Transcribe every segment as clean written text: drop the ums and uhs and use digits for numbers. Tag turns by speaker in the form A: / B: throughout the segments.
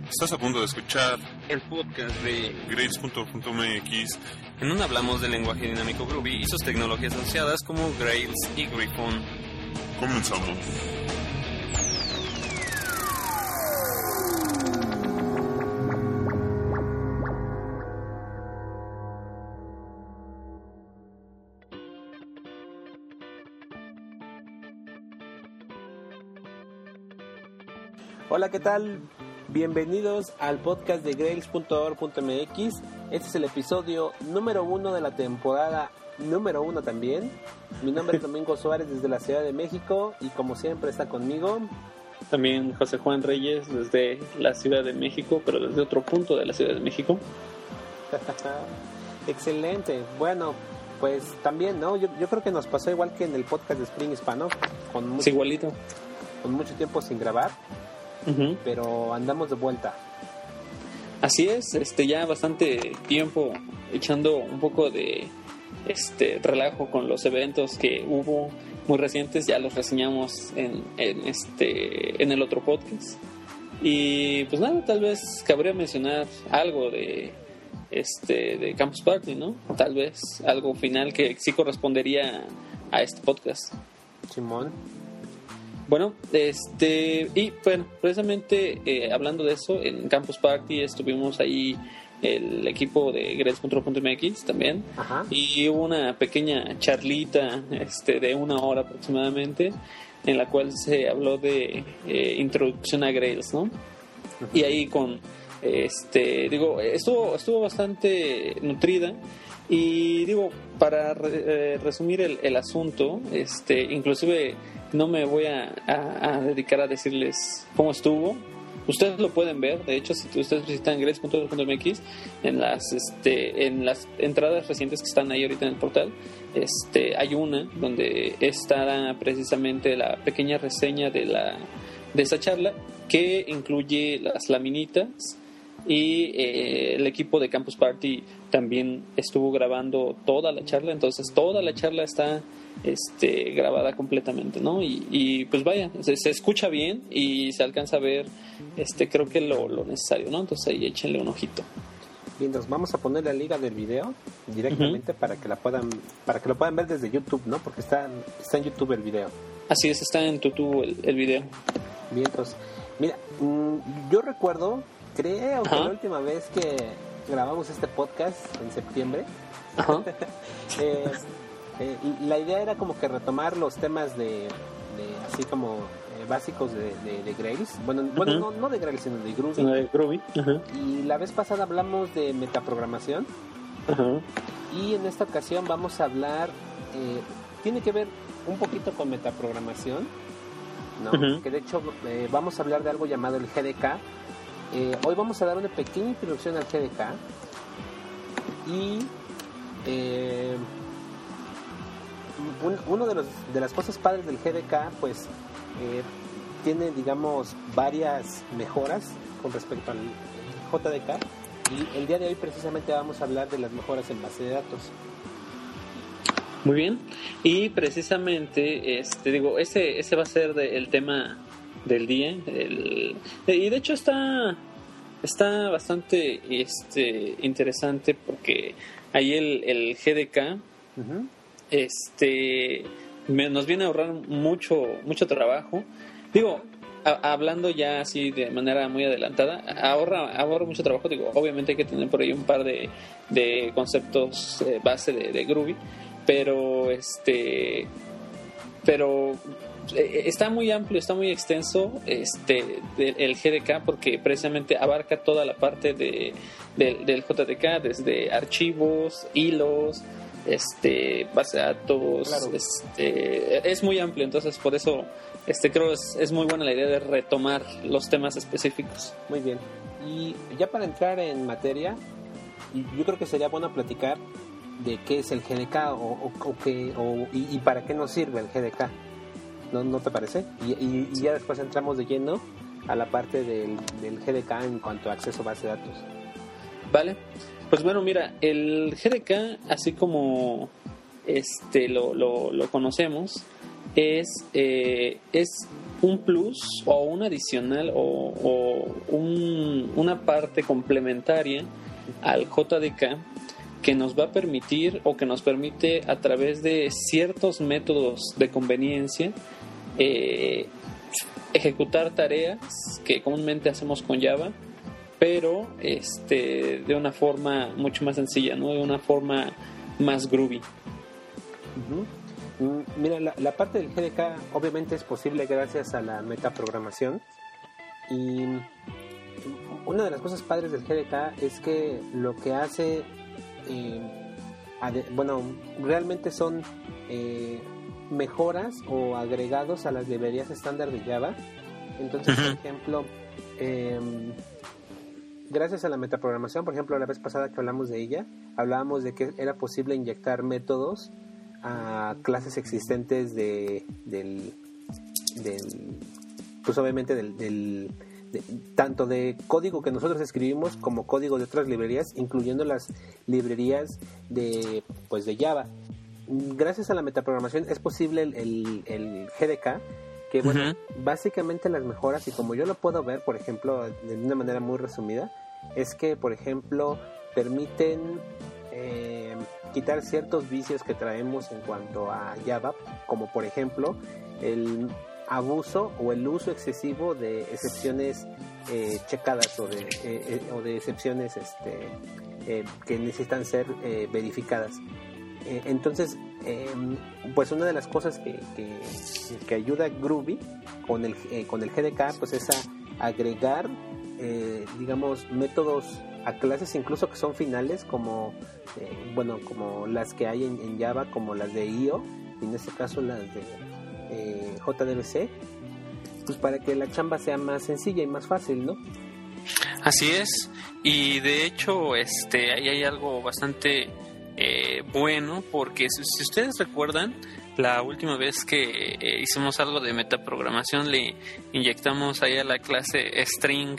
A: Estás a punto de escuchar
B: el podcast de
A: Grails.mx,
B: en donde hablamos del lenguaje dinámico Groovy y sus tecnologías asociadas como Grails y Griffon.
A: Comenzamos.
C: Hola, ¿qué tal? Bienvenidos al podcast de Grails.org.mx. Este es el episodio número 1 de la temporada número 1 también. Mi nombre es Domingo Suárez desde la Ciudad de México y como siempre está conmigo
D: también José Juan Reyes desde la Ciudad de México, pero desde otro punto de la Ciudad de México.
C: Excelente. Bueno, pues también, ¿no? Yo creo que nos pasó igual que en el podcast de Spring Hispano,
D: Sí, igualito.
C: Con mucho tiempo sin grabar. Uh-huh. Pero andamos de vuelta.
D: Así es, ya bastante tiempo echando un poco de relajo con los eventos que hubo muy recientes, ya los reseñamos en el otro podcast. Y pues nada, tal vez cabría mencionar algo de Campus Party, ¿no? Tal vez algo final que sí correspondería a este podcast.
C: Simón.
D: Bueno, y bueno, precisamente hablando de eso, en Campus Party estuvimos ahí el equipo de Grails.org.mx también. Ajá. Y hubo una pequeña charlita de 1 hora aproximadamente en la cual se habló de introducción a Grails, ¿no? Uh-huh. Y ahí con estuvo bastante nutrida. Y digo, para resumir el asunto, inclusive no me voy a dedicar a decirles cómo estuvo. Ustedes lo pueden ver. De hecho, si ustedes visitan grails.org.mx, en las entradas recientes que están ahí ahorita en el portal, hay una donde estará precisamente la pequeña reseña de esa charla, que incluye las laminitas. Y el equipo de Campus Party también estuvo grabando toda la charla, entonces toda la charla está grabada completamente, ¿no? Y pues vaya, se escucha bien y se alcanza a ver creo que lo necesario, ¿no? Entonces ahí échenle un ojito.
C: Bien, nos vamos a poner la liga del video directamente. Uh-huh. para que lo puedan ver desde YouTube, ¿no? Porque está en YouTube el video.
D: Así es, está en YouTube el video.
C: Bien, entonces, mira, yo recuerdo, creo que la última vez que grabamos este podcast en septiembre, la idea era como que retomar los temas de así como básicos de Grails. Bueno, no de Grails, sino de Groovy.
D: No, de Groovy. Uh-huh.
C: Y la vez pasada hablamos de metaprogramación. Uh-huh. Y en esta ocasión vamos a hablar, tiene que ver un poquito con metaprogramación, ¿no? Uh-huh. Que de hecho vamos a hablar de algo llamado el GDK. Hoy vamos a dar una pequeña introducción al GDK y uno de las cosas padres del GDK pues tiene, digamos, varias mejoras con respecto al JDK, y el día de hoy precisamente vamos a hablar de las mejoras en base de datos.
D: Muy bien, y precisamente ese va a ser el tema del día, y de hecho está bastante interesante, porque ahí el GDK uh-huh. Nos viene a ahorrar mucho trabajo. Digo, hablando ya así de manera muy adelantada, ahorra mucho trabajo. Digo, obviamente hay que tener por ahí un par de conceptos base de Groovy, pero está muy amplio, está muy extenso el GDK, porque precisamente abarca toda la parte del JDK, desde archivos, hilos, base de datos. Claro. Es muy amplio, entonces por eso creo es muy buena la idea de retomar los temas específicos.
C: Muy bien, y ya para entrar en materia, yo creo que sería bueno platicar de qué es el GDK y para qué nos sirve el GDK. ¿No te parece? Y ya después entramos de lleno a la parte del GDK en cuanto a acceso a base de datos.
D: Vale. Pues bueno, mira, el GDK, así como lo conocemos, es un plus o un adicional o una parte complementaria al JDK que nos va a permitir o que nos permite a través de ciertos métodos de conveniencia ejecutar tareas que comúnmente hacemos con Java, pero de una forma mucho más sencilla, ¿no? De una forma más groovy.
C: Mira, la parte del GDK obviamente es posible gracias a la metaprogramación, y una de las cosas padres del GDK es que lo que hace realmente son mejoras o agregados a las librerías estándar de Java. Entonces, por ejemplo, gracias a la metaprogramación, por ejemplo, la vez pasada que hablamos de ella, hablábamos de que era posible inyectar métodos a clases existentes pues obviamente tanto de código que nosotros escribimos como código de otras librerías, incluyendo las librerías de Java. Gracias a la metaprogramación es posible el GDK, que bueno, básicamente las mejoras, y como yo lo puedo ver, por ejemplo, de una manera muy resumida, es que, por ejemplo, permiten quitar ciertos vicios que traemos en cuanto a Java, como por ejemplo el abuso o el uso excesivo de excepciones checadas o de excepciones que necesitan ser verificadas. Entonces, pues una de las cosas que ayuda Groovy con el GDK, pues es a agregar digamos métodos a clases incluso que son finales, como como las que hay en Java, como las de IO, y en este caso las de JDBC, pues para que la chamba sea más sencilla y más fácil, ¿no?
B: Así es, y de hecho ahí hay algo bastante bueno, porque si ustedes recuerdan, la última vez que hicimos algo de metaprogramación le inyectamos ahí a la clase string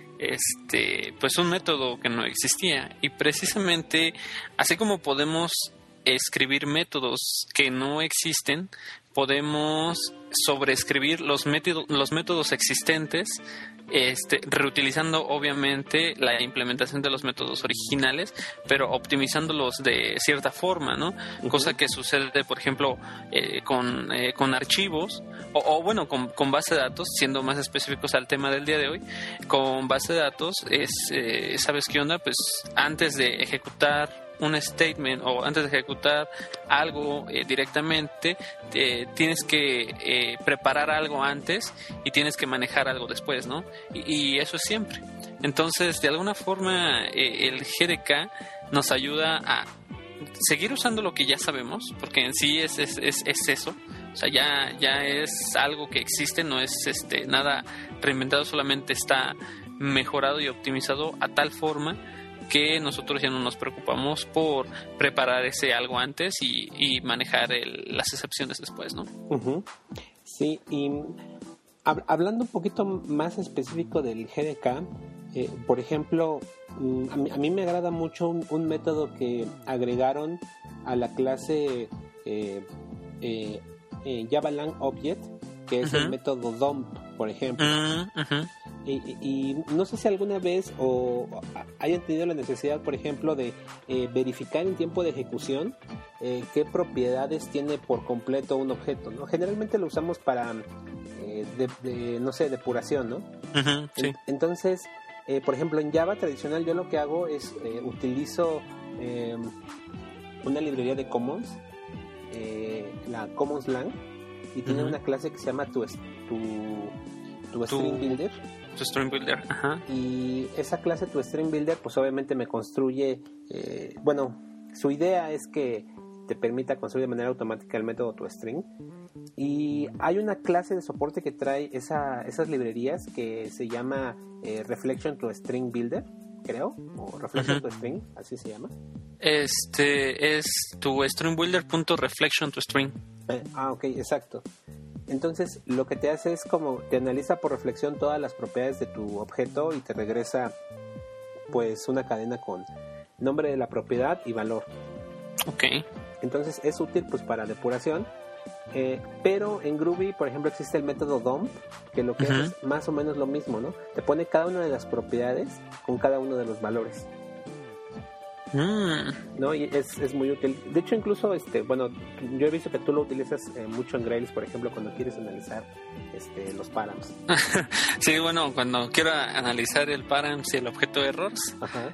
B: pues un método que no existía, y precisamente así como podemos escribir métodos que no existen, podemos sobreescribir los métodos existentes, reutilizando obviamente la implementación de los métodos originales, pero optimizándolos de cierta forma, ¿no? Cosa que sucede, por ejemplo, con archivos con base de datos, siendo más específicos al tema del día de hoy. Con base de datos ¿sabes qué onda? Pues antes de ejecutar un statement o antes de ejecutar algo directamente, tienes que preparar algo antes y tienes que manejar algo después, ¿no? Y eso es siempre. Entonces, de alguna forma, el GDK nos ayuda a seguir usando lo que ya sabemos, porque en sí es eso. O sea, ya es algo que existe, no es nada reinventado, solamente está mejorado y optimizado a tal forma que nosotros ya no nos preocupamos por preparar ese algo antes y manejar las excepciones después, ¿no?
C: Sí, y hablando un poquito más específico del GDK, por ejemplo, a mí me agrada mucho un método que agregaron a la clase JavaLang Object, que es el método dump, por ejemplo. Y no sé si alguna vez hayan tenido la necesidad, por ejemplo, de verificar en tiempo de ejecución qué propiedades tiene por completo un objeto, ¿no? Generalmente lo usamos para depuración, ¿no?
B: Sí.
C: Entonces, por ejemplo, en Java tradicional yo lo que hago es utilizo una librería de Commons, la Commons Lang, y tiene una clase que se llama tu String Builder.
B: Tu String Builder, ajá.
C: Y esa clase, tu String Builder, pues obviamente me construye, su idea es que te permita construir de manera automática el método toString. Y hay una clase de soporte que trae esas librerías que se llama Reflection toString Builder, creo, o Reflection toString, así se llama.
B: Es tu stringbuilder.reflection toString.
C: Ok, exacto. Entonces lo que te hace es como te analiza por reflexión todas las propiedades de tu objeto y te regresa pues una cadena con nombre de la propiedad y valor.
B: Ok.
C: Entonces es útil pues para depuración, Pero en Groovy, por ejemplo, existe el método dump, que lo que es más o menos lo mismo, ¿no? Te pone cada una de las propiedades con cada uno de los valores. ¿No? Y es muy útil. De hecho, incluso, bueno, yo he visto que tú lo utilizas mucho en Grails, por ejemplo, cuando quieres analizar los params.
B: Sí, bueno, cuando quiero analizar el params y el objeto errors,
C: Ajá.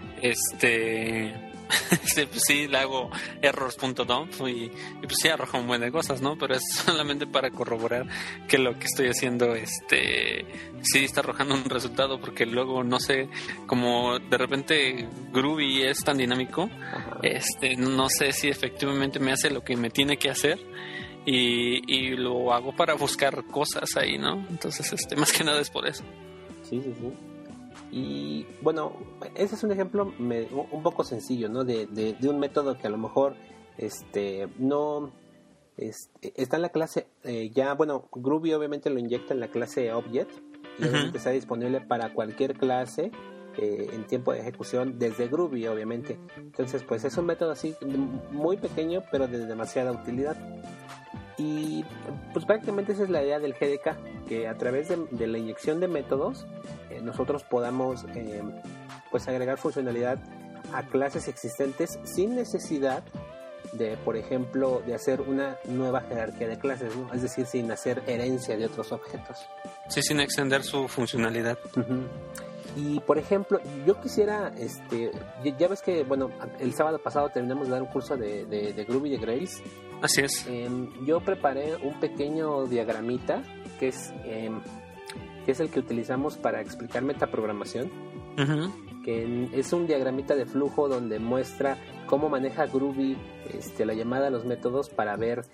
B: pues sí, le hago errors.dump y pues sí arroja un buen de cosas, ¿no? Pero es solamente para corroborar que lo que estoy haciendo sí está arrojando un resultado, porque luego no sé, como de repente Groovy es tan dinámico, no sé si efectivamente me hace lo que me tiene que hacer y lo hago para buscar cosas ahí, ¿no? Entonces, más que nada es por eso.
C: Sí. Y bueno, ese es un ejemplo un poco sencillo, ¿no? De un método que a lo mejor no está en la clase ya, bueno, Groovy obviamente lo inyecta en la clase Object y obviamente está disponible para cualquier clase en tiempo de ejecución desde Groovy, obviamente. Entonces, pues es un método así muy pequeño, pero de demasiada utilidad. Y pues prácticamente esa es la idea del GDK, que a través de la inyección de métodos nosotros podamos pues agregar funcionalidad a clases existentes sin necesidad de, por ejemplo, de hacer una nueva jerarquía de clases, ¿no? Es decir, sin hacer herencia de otros objetos.
B: Sí, sin extender su funcionalidad.
C: Y por ejemplo, yo quisiera, ya ves que, bueno, el sábado pasado terminamos de dar un curso de Groovy de Grails.
B: Así es.
C: Yo preparé un pequeño diagramita que es el que utilizamos para explicar metaprogramación, que es un diagramita de flujo donde muestra cómo maneja Groovy la llamada a los métodos para ver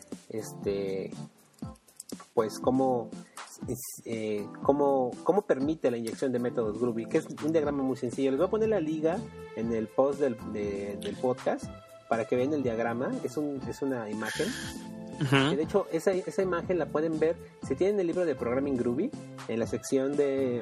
C: pues cómo permite la inyección de métodos Groovy, que es un diagrama muy sencillo. Les voy a poner la liga en el post del podcast para que vean el diagrama. Es una imagen. Que de hecho esa imagen la pueden ver si tienen el libro de Programming Groovy en la sección de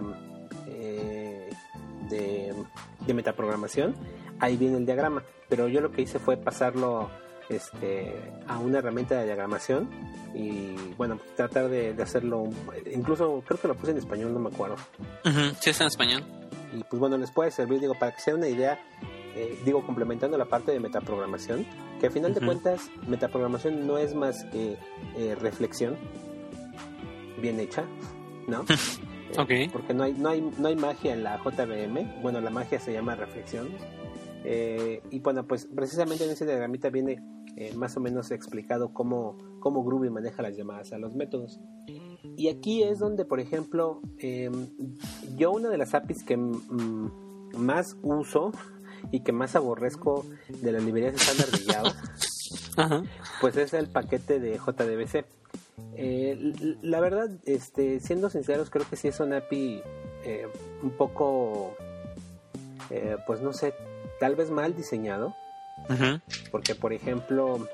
C: metaprogramación. Ahí viene el diagrama, pero yo lo que hice fue pasarlo a una herramienta de diagramación y bueno, tratar de hacerlo, incluso creo que lo puse en español, no me acuerdo.
B: Sí, está en español.
C: Y pues bueno, les puede servir, digo, para que sea una idea, complementando la parte de metaprogramación, que al final de cuentas metaprogramación no es más que reflexión bien hecha, ¿no?
B: Okay.
C: Porque no hay magia en la JVM. Bueno, la magia se llama reflexión. Y bueno, pues precisamente en ese diagramita viene más o menos explicado cómo Groovy maneja las llamadas a los métodos. Y aquí es donde, por ejemplo, yo una de las APIs que más uso y que más aborrezco de las librerías estándar de Java, pues es el paquete de JDBC. La verdad, siendo sinceros, creo que sí es un API un poco, pues no sé, tal vez mal diseñado, porque por ejemplo,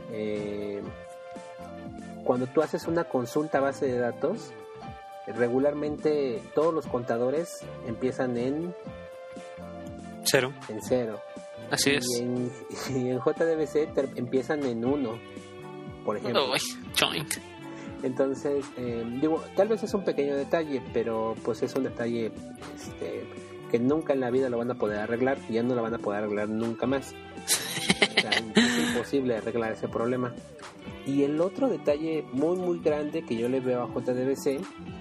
C: cuando tú haces una consulta a base de datos, regularmente todos los contadores empiezan en
B: cero. Así es.
C: Y en JDBC empiezan en 1, por ejemplo. Entonces, tal vez es un pequeño detalle, pero pues es un detalle que nunca en la vida lo van a poder arreglar, y ya no lo van a poder arreglar nunca más. O sea, es imposible arreglar ese problema. Y el otro detalle muy muy grande que yo le veo a JDBC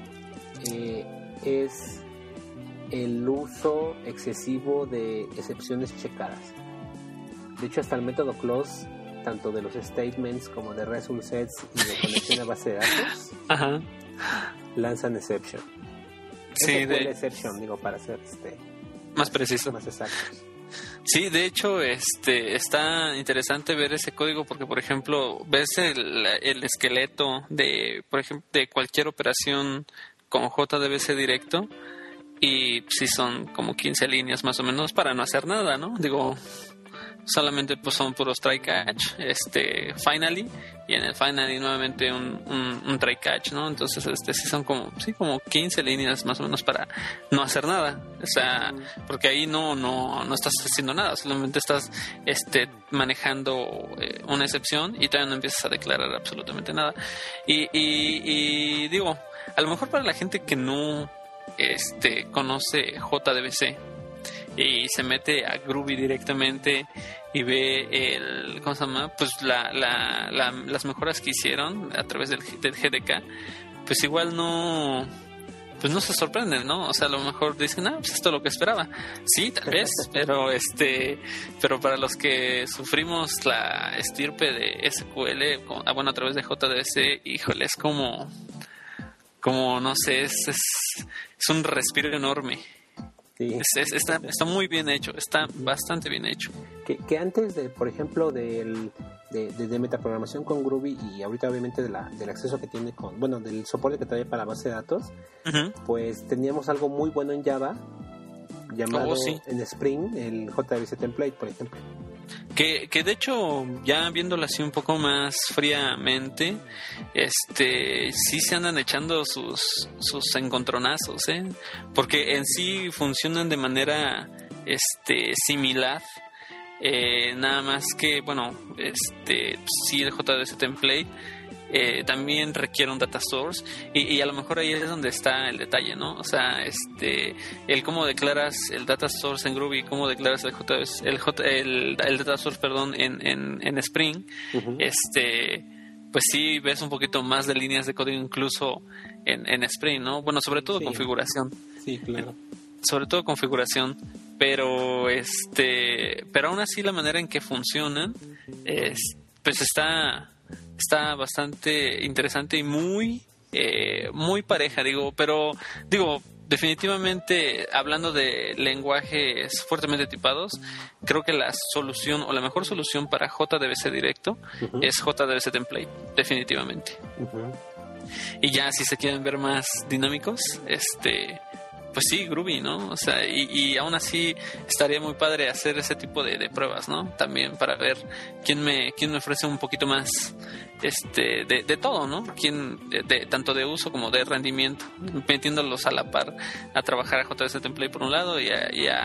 C: es el uso excesivo de excepciones checadas. De hecho, hasta el método close, tanto de los statements como de result sets y de conexión a base de datos, lanzan exception.
B: Sí,
C: exception, digo, para ser
B: más preciso,
C: más exactos.
B: Sí, de hecho, está interesante ver ese código porque, por ejemplo, ves el esqueleto de, por ejemplo, de cualquier operación con JDBC directo y sí son como 15 líneas más o menos para no hacer nada, ¿no? Digo, solamente pues son puros try catch, finally, y en el finally nuevamente un try catch, ¿no? Entonces sí son como 15 líneas más o menos para no hacer nada, o sea, porque ahí no estás haciendo nada, solamente estás manejando una excepción y todavía no empiezas a declarar absolutamente nada. Y digo, a lo mejor para la gente que no conoce JDBC y se mete a Groovy directamente y ve ¿cómo se llama? Pues las mejoras que hicieron a través del GDK, pues igual no se sorprenden, ¿no? O sea, a lo mejor dicen, pues esto es lo que esperaba. Sí, tal vez, pero para los que sufrimos la estirpe de SQL, a través de JDBC, híjole, es como no sé, es un respiro enorme. Sí. Está muy bien hecho, está bastante bien hecho.
C: Que antes de, por ejemplo, de metaprogramación con Groovy y ahorita obviamente del acceso que tiene del soporte que trae para base de datos, pues teníamos algo muy bueno en Java llamado en Spring el JDBC Template, por ejemplo.
B: Que de hecho, ya viéndolo así un poco más fríamente, sí se andan echando sus encontronazos, porque en sí funcionan de manera similar, nada más que sí, el JDBC Template también requiere un data source y a lo mejor ahí es donde está el detalle, ¿no? O sea, el cómo declaras el data source en Groovy, cómo declaras el data source, en Spring, pues sí ves un poquito más de líneas de código incluso en Spring, ¿no? Bueno, sobre todo configuración.
C: Sí, claro.
B: Sobre todo configuración, pero aún así la manera en que funcionan pues está bastante interesante y muy pareja, pero definitivamente, hablando de lenguajes fuertemente tipados, creo que la solución o la mejor solución para JDBC directo es JDBC Template, definitivamente. Y ya si se quieren ver más dinámicos, pues sí, Groovy, ¿no? O sea, y aún así estaría muy padre hacer ese tipo de pruebas, ¿no? También para ver quién me ofrece un poquito más de todo, ¿no? Tanto de uso como de rendimiento, metiéndolos a la par a trabajar a JDBC Template por un lado y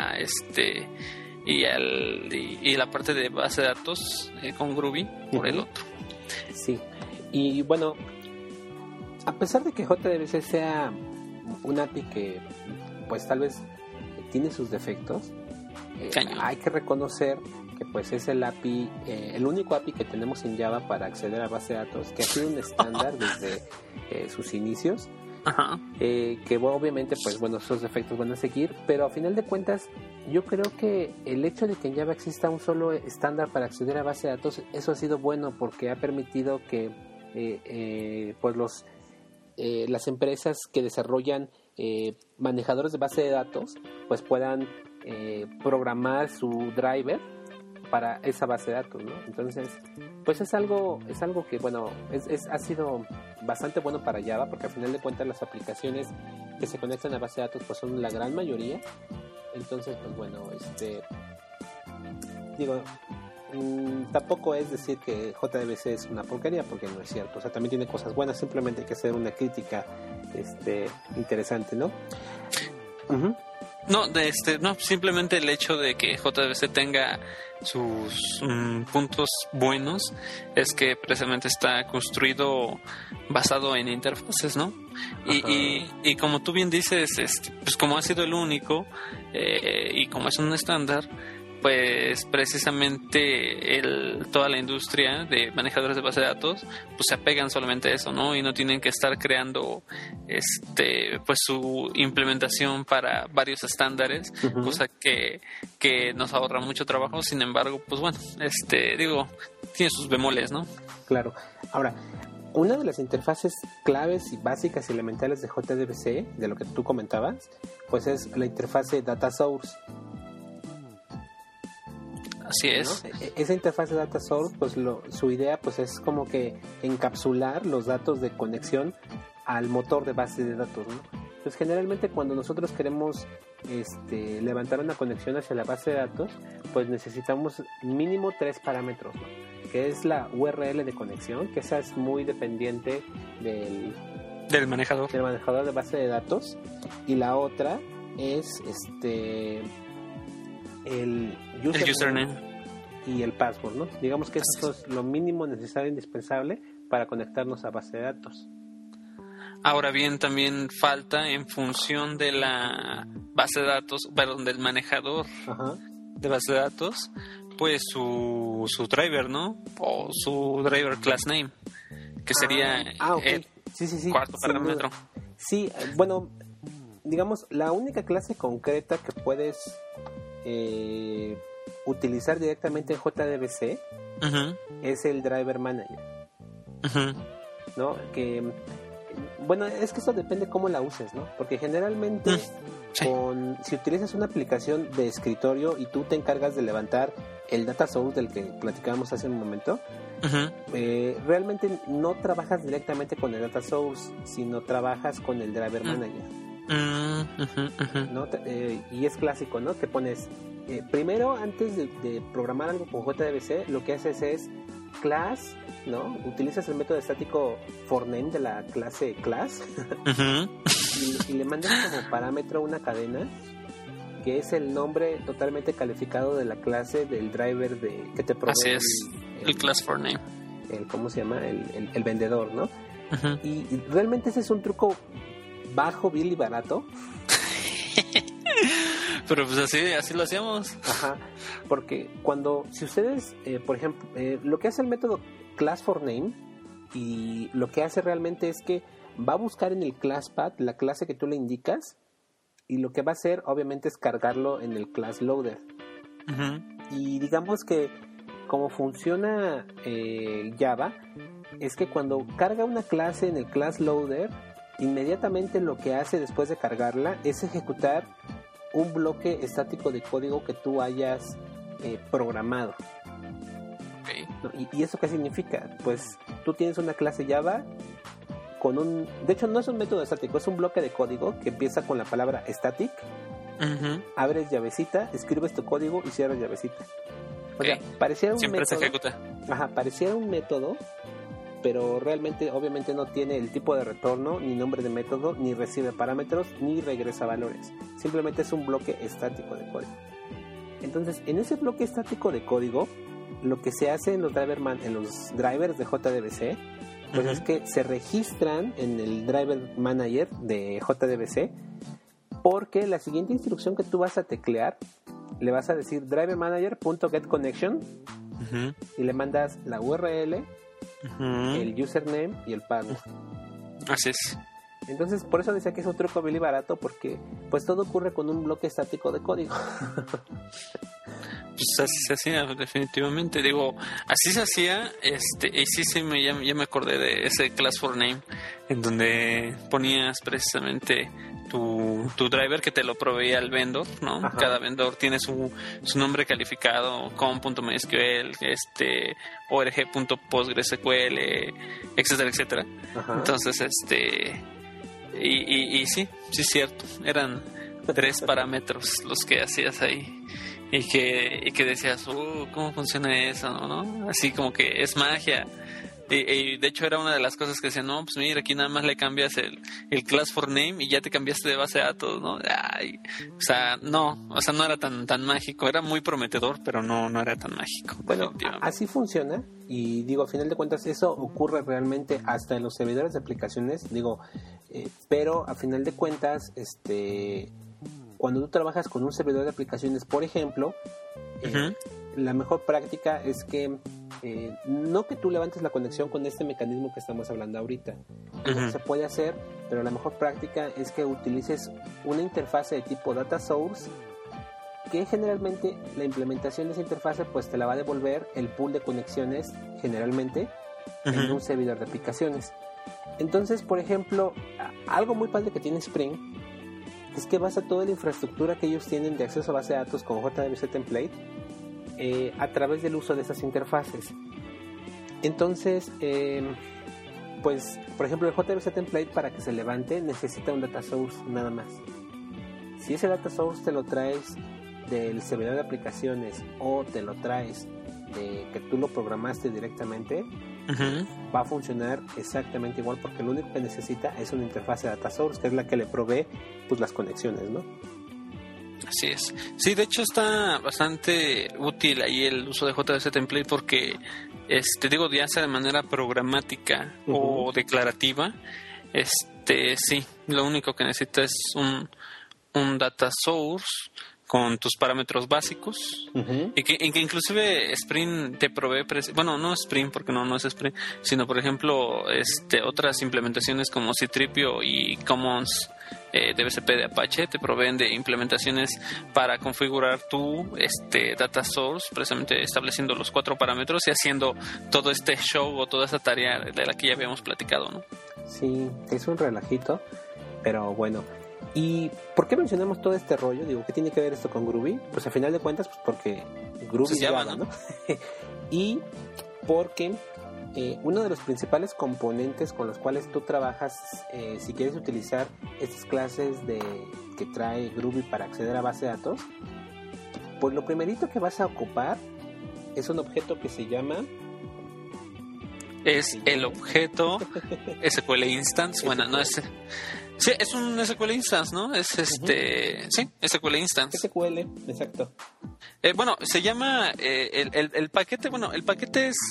B: la parte de base de datos con Groovy por el otro.
C: Sí. Y bueno, a pesar de que JDBC sea un API que pues tal vez tiene sus defectos, hay que reconocer que pues es el API, el único API que tenemos en Java para acceder a base de datos, que ha sido un estándar desde sus inicios. Que obviamente pues esos defectos van a seguir, pero a final de cuentas yo creo que el hecho de que en Java exista un solo estándar para acceder a base de datos, eso ha sido bueno porque ha permitido que pues las empresas que desarrollan manejadores de base de datos pues puedan programar su driver para esa base de datos, ¿no? Entonces pues es algo que ha sido bastante bueno para Java, porque al final de cuentas las aplicaciones que se conectan a base de datos pues son la gran mayoría. Entonces pues tampoco es decir que JDBC es una porquería, porque no es cierto. O sea, también tiene cosas buenas, simplemente hay que hacer una crítica interesante, ¿no?
B: No, simplemente el hecho de que JDBC tenga sus puntos buenos es que precisamente está construido basado en interfaces, ¿no? Y como tú bien dices, pues como ha sido el único y como es un estándar, pues precisamente toda la industria de manejadores de base de datos pues se apegan solamente a eso, ¿no? Y no tienen que estar creando pues su implementación para varios estándares, cosa que nos ahorra mucho trabajo. Sin embargo, pues tiene sus bemoles, ¿no?
C: Claro. Ahora, una de las interfaces claves y básicas y elementales de JDBC, de lo que tú comentabas, pues es la interfase Data Source.
B: Así es.
C: ¿No? Esa interfaz de Data Source, pues su idea pues es como que encapsular los datos de conexión al motor de base de datos, ¿no? Entonces, generalmente cuando nosotros queremos levantar una conexión hacia la base de datos, pues necesitamos mínimo 3 parámetros, ¿no? Que es la URL de conexión, que esa es muy dependiente
B: del manejador
C: de base de datos, y la otra es el username y el password, ¿no? Digamos que eso es lo mínimo necesario e indispensable para conectarnos a base de datos.
B: Ahora bien, también falta, en función de la base de datos, perdón, del manejador de base de datos, pues su driver, ¿no? O su driver class name, que sería
C: okay.
B: el cuarto parámetro.
C: Sí, bueno, digamos, la única clase concreta que puedes utilizar directamente en JDBC es el driver manager, ¿no? Que, bueno, es que eso depende cómo la uses, ¿no? Porque generalmente si utilizas una aplicación de escritorio y tú te encargas de levantar el data source del que platicábamos hace un momento, realmente no trabajas directamente con el data source, sino trabajas con el driver manager. ¿No? Y es clásico, ¿no? Te pones primero, antes de programar algo con JDBC, lo que haces es class, ¿no? Utilizas el método estático forName de la clase class y le mandas como parámetro una cadena que es el nombre totalmente calificado de la clase del driver que te provee.
B: Así es, el class forName.
C: ¿Cómo se llama? El vendedor, ¿no? Y realmente ese es un truco bajo, vil y barato.
B: Pero pues así lo hacíamos.
C: Porque si ustedes, por ejemplo, lo que hace el método class forName, y lo que hace realmente es que va a buscar en el class path la clase que tú le indicas, y lo que va a hacer obviamente es cargarlo en el class loader. Y digamos que como funciona Java, es que cuando carga una clase en el class loader, inmediatamente lo que hace después de cargarla es ejecutar un bloque estático de código que tú hayas programado. ¿Y eso qué significa? Pues tú tienes una clase Java de hecho no es un método estático, es un bloque de código que empieza con la palabra static. Abres llavecita, escribes tu código y cierras llavecita. O sea, pareciera un
B: siempre
C: método,
B: se ejecuta.
C: Pareciera un método, pero realmente obviamente no tiene el tipo de retorno, ni nombre de método, ni recibe parámetros, ni regresa valores. Simplemente es un bloque estático de código. Entonces, en ese bloque estático de código, lo que se hace en los drivers de JDBC, pues es que se registran en el driver manager de JDBC, porque la siguiente instrucción que tú vas a teclear, le vas a decir drivermanager.getConnection y le mandas la URL, el username y el password. Así es. Entonces, por eso decía que es un truco bien barato, porque pues todo ocurre con un bloque estático de código.
B: Pues así se hacía, definitivamente. Digo, así se hacía, y sí, ya me acordé de ese class forName, en donde ponías precisamente tu driver que te lo proveía el vendor, ¿no? Cada vendor tiene su nombre calificado, com.mysql, org.postgresql, etcétera, etcétera. Entonces, y sí, es cierto, eran 3 parámetros los que hacías ahí. Y que decías, ¿cómo funciona eso? ¿No? Así como que es magia. Y de hecho era una de las cosas que decían, no, pues mira, aquí nada más le cambias el class forName y ya te cambiaste de base de datos, ¿no? No era tan mágico. Era muy prometedor, pero no era tan mágico.
C: Bueno, así funciona. Y digo, a final de cuentas eso ocurre realmente hasta en los servidores de aplicaciones. Pero a final de cuentas, cuando tú trabajas con un servidor de aplicaciones, por ejemplo, la mejor práctica es que no que tú levantes la conexión con este mecanismo que estamos hablando ahorita. Se puede hacer, pero la mejor práctica es que utilices una interfase de tipo data source, que generalmente la implementación de esa interfase pues te la va a devolver el pool de conexiones generalmente en un servidor de aplicaciones. Entonces, por ejemplo, algo muy padre que tiene Spring es que basa toda la infraestructura que ellos tienen de acceso a base de datos con JDBC Template a través del uso de esas interfaces. Entonces, Pues, por ejemplo, el JDBC template, para que se levante, necesita un data source nada más. Si ese data source te lo traes del servidor de aplicaciones o te lo traes de que tú lo programaste directamente, va a funcionar exactamente igual, porque lo único que necesita es una interfaz de data source, que es la que le provee pues las conexiones, ¿no?
B: Así es. Sí, de hecho está bastante útil ahí el uso de JDBC template, porque digo, ya sea de manera programática o declarativa, sí, lo único que necesita es un data source con tus parámetros básicos, y que inclusive Spring te provee, bueno, no Spring, porque no es Spring, sino por ejemplo otras implementaciones como Citripio y Commons DBCP de Apache te proveen de implementaciones para configurar tu data source, precisamente estableciendo los 4 parámetros y haciendo todo este show o toda esa tarea de la que ya habíamos platicado, ¿no?
C: Sí, es un relajito, pero bueno. ¿Y por qué mencionamos todo este rollo? Digo, ¿qué tiene que ver esto con Groovy? Pues a final de cuentas, pues porque Groovy
B: se llama, ¿no?
C: Y porque uno de los principales componentes con los cuales tú trabajas, si quieres utilizar estas clases que trae Groovy para acceder a base de datos, pues lo primerito que vas a ocupar es un objeto que se llama...
B: Es el objeto SQL Instance. Bueno, no es... Sí, es un SQL Instance, ¿no? Es sí, SQL Instance.
C: SQL, exacto.
B: Bueno, se llama el paquete, bueno, el paquete es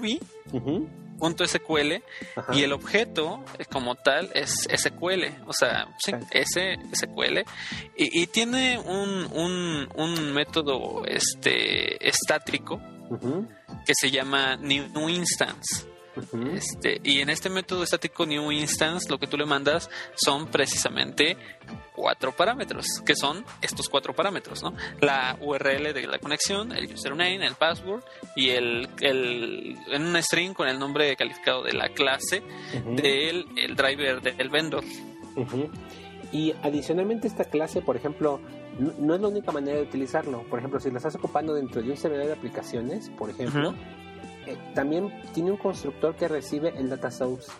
B: Groovy.sql y el objeto como tal es SQL, o sea, sí, SQL, y tiene un método estático que se llama new instance. Y en este método estático new instance lo que tú le mandas son precisamente 4 parámetros, que son estos 4 parámetros, ¿no? La URL de la conexión, el username, el password y en un string con el nombre calificado de la clase del el driver del vendor.
C: Y adicionalmente esta clase, por ejemplo, no es la única manera de utilizarlo. Por ejemplo, si la estás ocupando dentro de un servidor de aplicaciones, por ejemplo, también tiene un constructor que recibe el data source.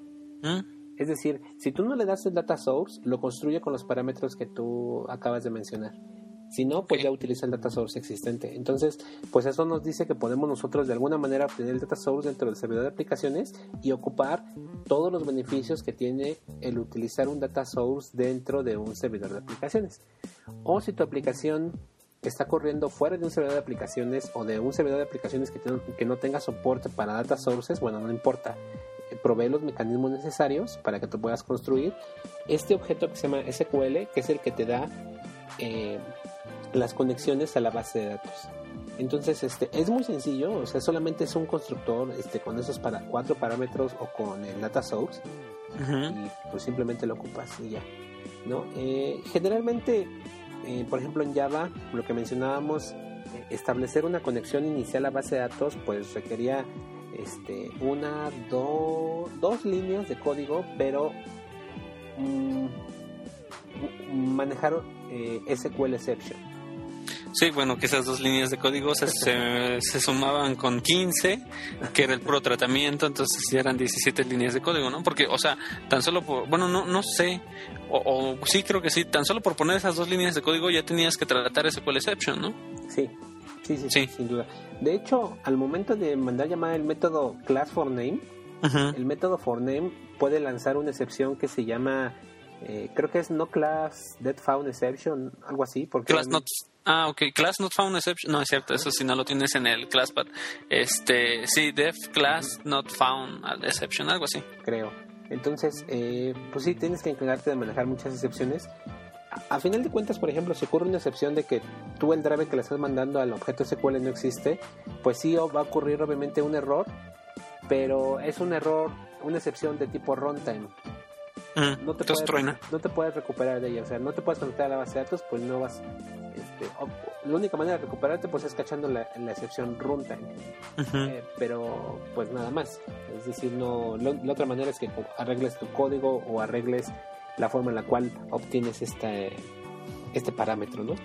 C: Es decir, si tú no le das el data source, lo construye con los parámetros que tú acabas de mencionar. Si no, pues ya utiliza el data source existente. Entonces, pues eso nos dice que podemos nosotros de alguna manera obtener el data source dentro del servidor de aplicaciones y ocupar todos los beneficios que tiene el utilizar un data source dentro de un servidor de aplicaciones. O si tu aplicación está corriendo fuera de un servidor de aplicaciones o de un servidor de aplicaciones que no tenga soporte para data sources, bueno, no importa, provee los mecanismos necesarios para que tú puedas construir este objeto que se llama SQL, que es el que te da las conexiones a la base de datos. Entonces es muy sencillo, o sea, solamente es un constructor con esos 4 parámetros o con el data source, y pues simplemente lo ocupas y ya, ¿no? Generalmente por ejemplo en Java, lo que mencionábamos, establecer una conexión inicial a base de datos pues requería dos líneas de código, pero manejar SQL exception.
B: Sí, bueno, que esas 2 líneas de código se sumaban con 15, que era el puro tratamiento, entonces ya eran 17 líneas de código, ¿no? Porque, o sea, tan solo por, bueno, no sé, o sí creo que sí, tan solo por poner esas 2 líneas de código ya tenías que tratar SQL exception, ¿no? Sí, sin duda.
C: De hecho, al momento de mandar llamar el método class for name, el método for name puede lanzar una excepción que se llama, creo que es no class dead found exception, algo así, porque
B: class not found exception, no es cierto, eso sí no lo tienes en el ClassPad. Sí, def class not found exception, algo así.
C: Creo. Entonces, pues sí, tienes que encargarte de manejar muchas excepciones. A final de cuentas, por ejemplo, si ocurre una excepción de que tú el driver que le estás mandando al objeto SQL no existe, pues sí va a ocurrir obviamente un error, pero es un error, una excepción de tipo runtime. No te puedes recuperar de ella, o sea, no te puedes conectar a la base de datos, pues no vas. La única manera de recuperarte pues es cachando la excepción runtime, pero pues nada más. Es decir, no, la otra manera es que arregles tu código o arregles la forma en la cual obtienes este parámetro, ¿no?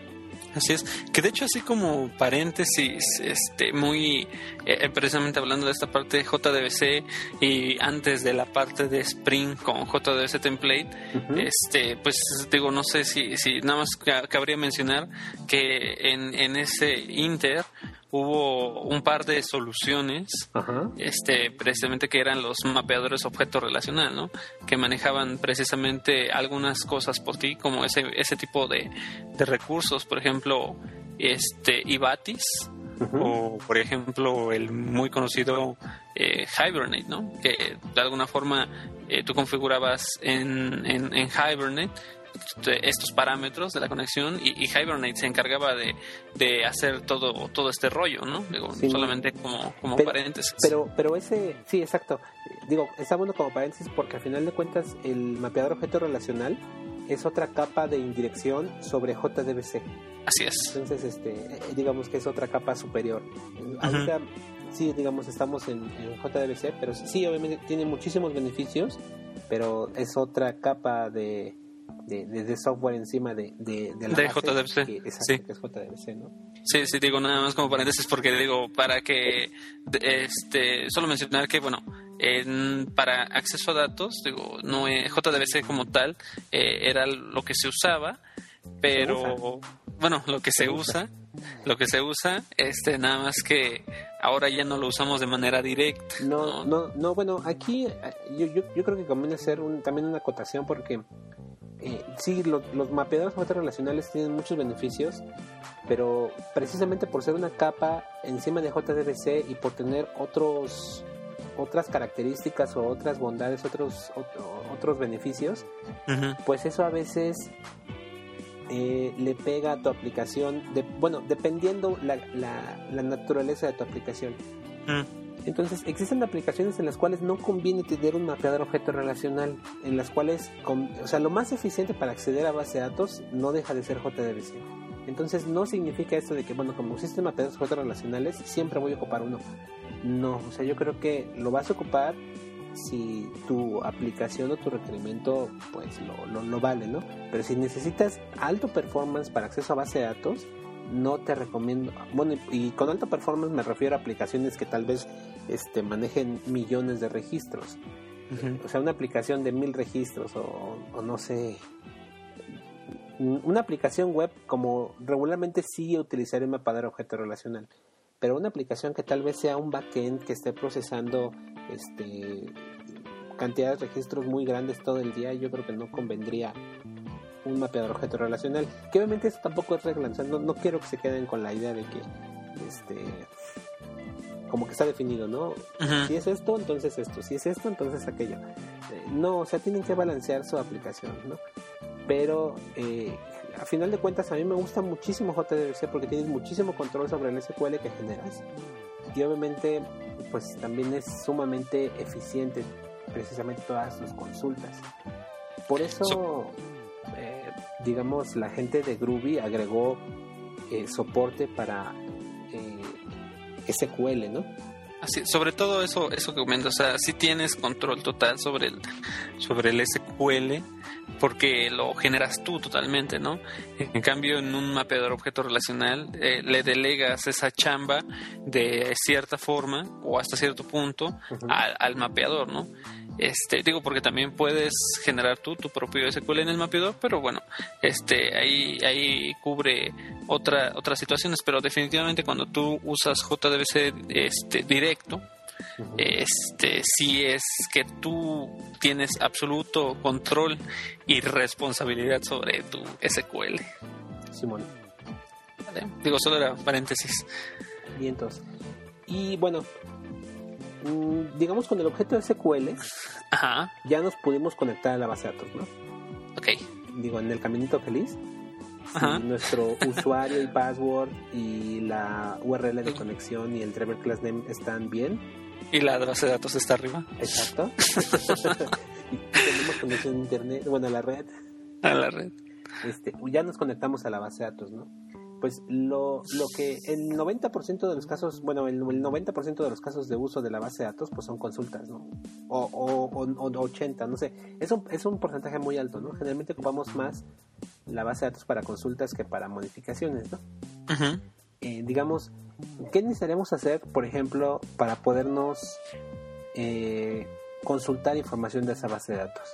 B: Así es, que de hecho así como paréntesis, muy precisamente hablando de esta parte de JDBC y antes de la parte de Spring con JDBC Template, pues digo, no sé si nada más cabría mencionar que en ese Inter hubo un par de soluciones, precisamente que eran los mapeadores objeto relacional, ¿no? Que manejaban precisamente algunas cosas por ti, como ese tipo de recursos, por ejemplo, Ivatis, o por ejemplo el muy conocido Hibernate, ¿no? Que de alguna forma tú configurabas en Hibernate estos parámetros de la conexión y Hibernate se encargaba de hacer todo este rollo, ¿no? Digo, sí, solamente como paréntesis.
C: Pero ese, sí, exacto. Digo, está bueno como paréntesis porque al final de cuentas el mapeador objeto relacional es otra capa de indirección sobre JDBC.
B: Así es.
C: Entonces, digamos que es otra capa superior. Ahorita, sí, digamos, estamos en JDBC, pero sí, obviamente tiene muchísimos beneficios, pero es otra capa de software encima de la base,
B: JDBC.
C: Que es JDBC, ¿no?
B: Sí, digo nada más como paréntesis porque digo para que solo mencionar que bueno, para acceso a datos, digo, no JDBC como tal era lo que se usaba, pero bueno, lo que se usa, nada más que ahora ya no lo usamos de manera directa. No,
C: bueno, aquí yo creo que conviene hacer también una acotación porque sí, los mapeadores objetos relacionales tienen muchos beneficios, pero precisamente por ser una capa encima de JDBC y por tener otras características o otras bondades, otros beneficios, pues eso a veces le pega a tu aplicación, dependiendo la naturaleza de tu aplicación. Entonces existen aplicaciones en las cuales no conviene tener un mapeador objeto relacional, en las cuales, lo más eficiente para acceder a base de datos no deja de ser JDBC. Entonces no significa esto de que, bueno, como existen mapeadores objetos relacionales, siempre voy a ocupar uno. No, yo creo que lo vas a ocupar si tu aplicación o tu requerimiento pues lo vale, ¿no? Pero si necesitas alto performance para acceso a base de datos, no te recomiendo. Bueno, y con alto performance me refiero a aplicaciones que tal vez manejen millones de registros. O sea, una aplicación de 1000 registros o no sé, una aplicación web como regularmente sí utilizaría un mapeador objeto relacional, pero una aplicación que tal vez sea un backend que esté procesando cantidades de registros muy grandes todo el día, yo creo que no convendría un mapeador objeto relacional, que obviamente eso tampoco es regla, o sea, no quiero que se queden con la idea de que como que está definido, ¿no? Si es esto, entonces esto, si es esto, entonces aquello. No, o sea, tienen que balancear su aplicación, ¿no? Pero a final de cuentas a mí me gusta muchísimo JDBC porque tienes muchísimo control sobre el SQL que generas y obviamente pues también es sumamente eficiente precisamente todas sus consultas. Por eso digamos la gente de Groovy agregó soporte para SQL, ¿no?
B: Así, sobre todo eso que comentas, o sea, sí tienes control total sobre el SQL porque lo generas tú totalmente, ¿no? En cambio, en un mapeador objeto relacional le delegas esa chamba de cierta forma o hasta cierto punto al mapeador, ¿no? Digo, porque también puedes generar tú tu propio SQL en el mapeador, pero bueno, ahí cubre otras situaciones, pero definitivamente cuando tú usas JDBC directo, si es que tú tienes absoluto control y responsabilidad sobre tu SQL.
C: Simón.
B: ¿Vale? Digo, solo era paréntesis.
C: Y entonces, y bueno, digamos con el objeto SQL ya nos pudimos conectar a la base de datos, ¿no?
B: Ok.
C: Digo, en el caminito feliz, si nuestro usuario y password y la URL de conexión y el driver class name están bien
B: y la base de datos está arriba.
C: Exacto. Y tenemos conexión a internet, bueno, a la red. Ya nos conectamos a la base de datos, ¿no? Pues lo que el 90% de los casos, bueno, el 90% de los casos de uso de la base de datos pues son consultas, ¿no? O 80, no sé. Es un porcentaje muy alto, ¿no? Generalmente ocupamos más la base de datos para consultas que para modificaciones, ¿no?
B: Uh-huh.
C: Digamos, ¿qué necesitaríamos hacer, por ejemplo, para podernos consultar información de esa base de datos?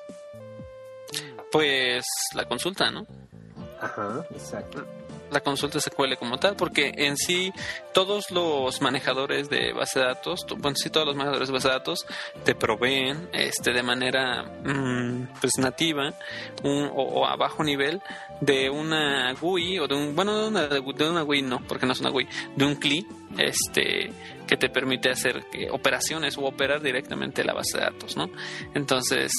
B: Pues la consulta, ¿no?
C: Ajá, exacto.
B: La consulta SQL como tal, porque en sí todos los manejadores de base de datos, todos los manejadores de base de datos te proveen de manera pues nativa o a bajo nivel de una GUI o de una GUI no, porque no es una GUI, de un CLI que te permite hacer operaciones o operar directamente la base de datos, ¿no? Entonces,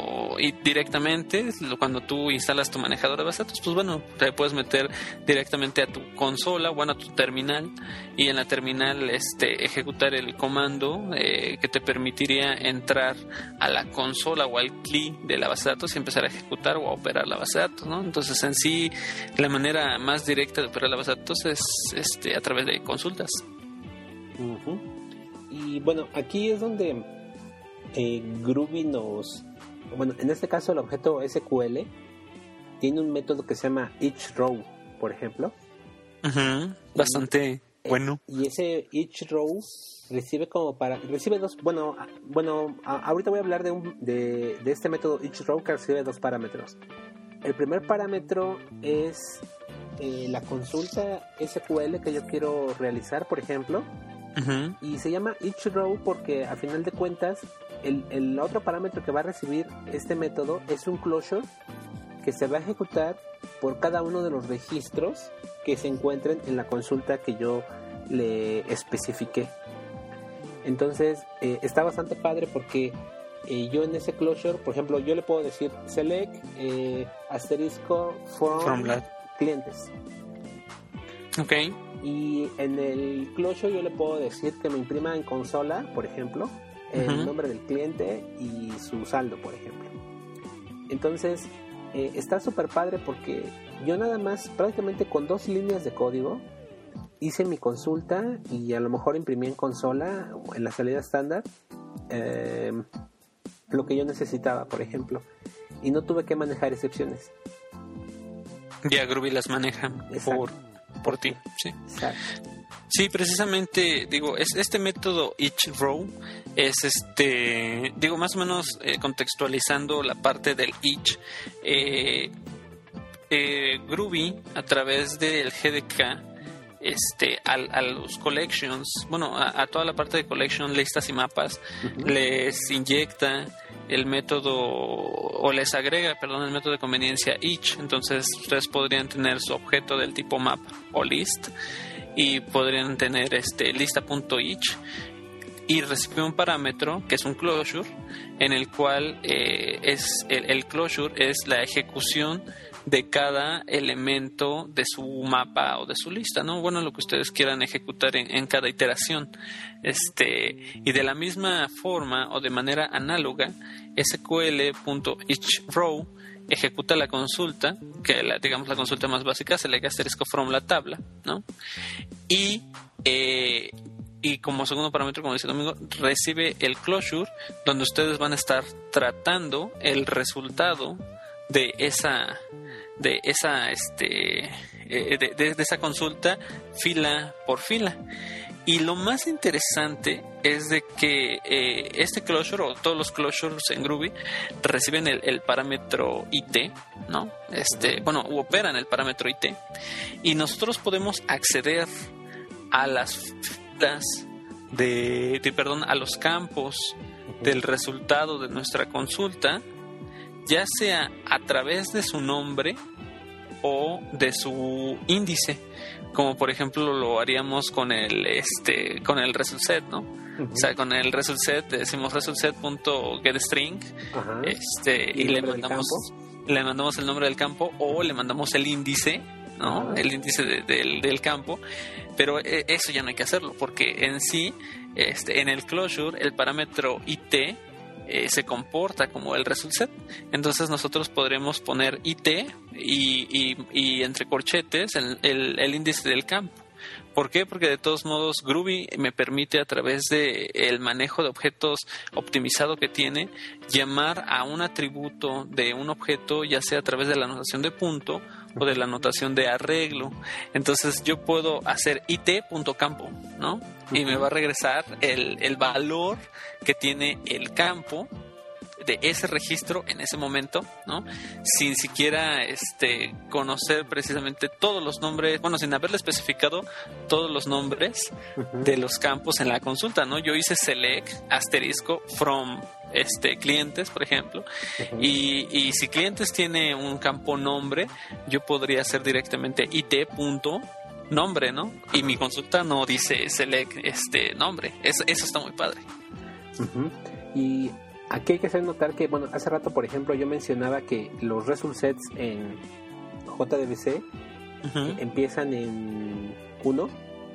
B: cuando tú instalas tu manejador de base de datos, pues bueno, te puedes meter directamente a tu consola, a tu terminal, y en la terminal ejecutar el comando que te permitiría entrar a la consola o al CLI de la base de datos y empezar a ejecutar o a operar la base de datos, ¿no? Entonces, en sí, la manera más directa de operar la base de datos es a través de consultas.
C: Uh-huh. Y bueno, aquí es donde Groovy en este caso el objeto SQL tiene un método que se llama each row, por ejemplo.
B: Uh-huh. Bastante bueno.
C: Y ese each row recibe dos. Ahorita voy a hablar de este método each row que recibe dos parámetros. El primer parámetro es la consulta SQL que yo quiero realizar, por ejemplo.
B: Uh-huh.
C: Y se llama each row porque a final de cuentas el otro parámetro que va a recibir este método es un closure que se va a ejecutar por cada uno de los registros que se encuentren en la consulta que yo le especifiqué. Entonces está bastante padre porque yo en ese closure, por ejemplo, yo le puedo decir select asterisco from clientes.
B: Okay.
C: Y en el closure yo le puedo decir que me imprima en consola, por ejemplo, el nombre del cliente y su saldo, por ejemplo. Entonces, está súper padre porque yo nada más, prácticamente con 2 líneas de código, hice mi consulta y a lo mejor imprimí en consola, en la salida estándar, lo que yo necesitaba, por ejemplo. Y no tuve que manejar excepciones.
B: Ya Groovy las maneja por ti, sí.
C: Exacto.
B: Sí, precisamente, este método each row es más o menos contextualizando la parte del each. Groovy, a través del GDK, a los collections, a toda la parte de collection, listas y mapas, uh-huh, les inyecta el método, o les agrega, el método de conveniencia each. Entonces ustedes podrían tener su objeto del tipo map o list y podrían tener lista.each y recibir un parámetro que es un closure, en el cual el closure es la ejecución de cada elemento de su mapa o de su lista, ¿no? Bueno, lo que ustedes quieran ejecutar en cada iteración. Y de la misma forma o de manera análoga, SQL.eachRow ejecuta la consulta, que la consulta más básica, select asterisco from la tabla, ¿no? Y como segundo parámetro, como dice Domingo, recibe el closure, donde ustedes van a estar tratando el resultado de esa consulta fila por fila. Y lo más interesante es de que este closure, o todos los closures en Groovy, reciben el parámetro IT, ¿no? Operan el parámetro IT, y nosotros podemos acceder a las filas a los campos del resultado de nuestra consulta, ya sea a través de su nombre o de su índice, como por ejemplo lo haríamos con el result set, ¿no? Uh-huh. O sea, con el result set decimos resultset.getString, uh-huh, y le mandamos el nombre del campo, o le mandamos el índice, ¿no? Uh-huh. El índice del campo. Pero eso ya no hay que hacerlo, porque en sí, en el closure, el parámetro IT se comporta como el result set. Entonces nosotros podremos poner IT y entre corchetes el índice del campo. ¿Por qué? Porque de todos modos Groovy me permite, a través de el manejo de objetos optimizado que tiene, llamar a un atributo de un objeto, ya sea a través de la notación de punto o de la notación de arreglo. Entonces yo puedo hacer it.campo, ¿no? Y me va a regresar el valor que tiene el campo de ese registro en ese momento, ¿no? Sin siquiera conocer precisamente todos los nombres, bueno, sin haberle especificado todos los nombres de los campos en la consulta, ¿no? Yo hice select * from clientes, por ejemplo, y si clientes tiene un campo nombre, yo podría hacer directamente it.nombre, ¿no? Y mi consulta no dice select nombre. Eso está muy padre.
C: Y aquí hay que hacer notar que, bueno, hace rato, por ejemplo, yo mencionaba que los result sets en JDBC empiezan en 1.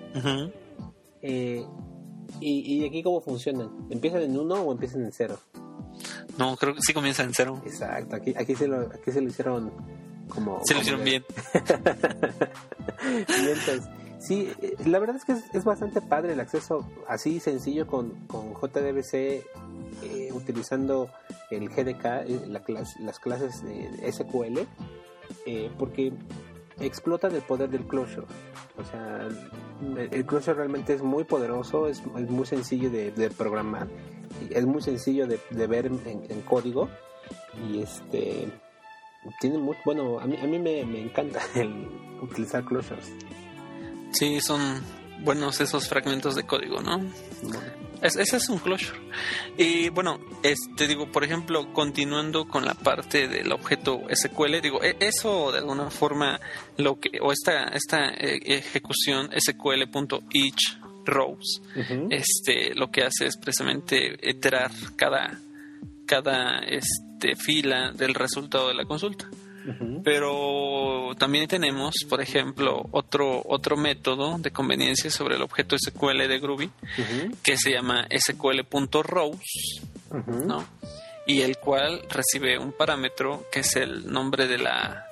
C: ¿Y aquí cómo funcionan? ¿Empiezan en 1 o empiezan en 0?
B: No, creo que sí comienza en 0.
C: Exacto, aquí se lo hicieron como...
B: Se lo hicieron bien.
C: Y entonces, sí, la verdad es que es bastante padre el acceso así sencillo con JDBC, utilizando el GDK, las clases de SQL, porque explotan el poder del closure. O sea, el closure realmente es muy poderoso, es muy sencillo de programar, es muy sencillo de ver en código, y tiene muy, bueno, a mí me encanta el utilizar closures.
B: Sí, son buenos esos fragmentos de código, ¿no? Ese es un closure. Y bueno, por ejemplo, continuando con la parte del objeto SQL, eso de alguna forma esta ejecución SQL.each rows, lo que hace es precisamente iterar cada fila del resultado de la consulta. Pero también tenemos, por ejemplo, otro método de conveniencia sobre el objeto SQL de Groovy, que se llama SQL.rows, ¿no? Y el cual recibe un parámetro que es el nombre que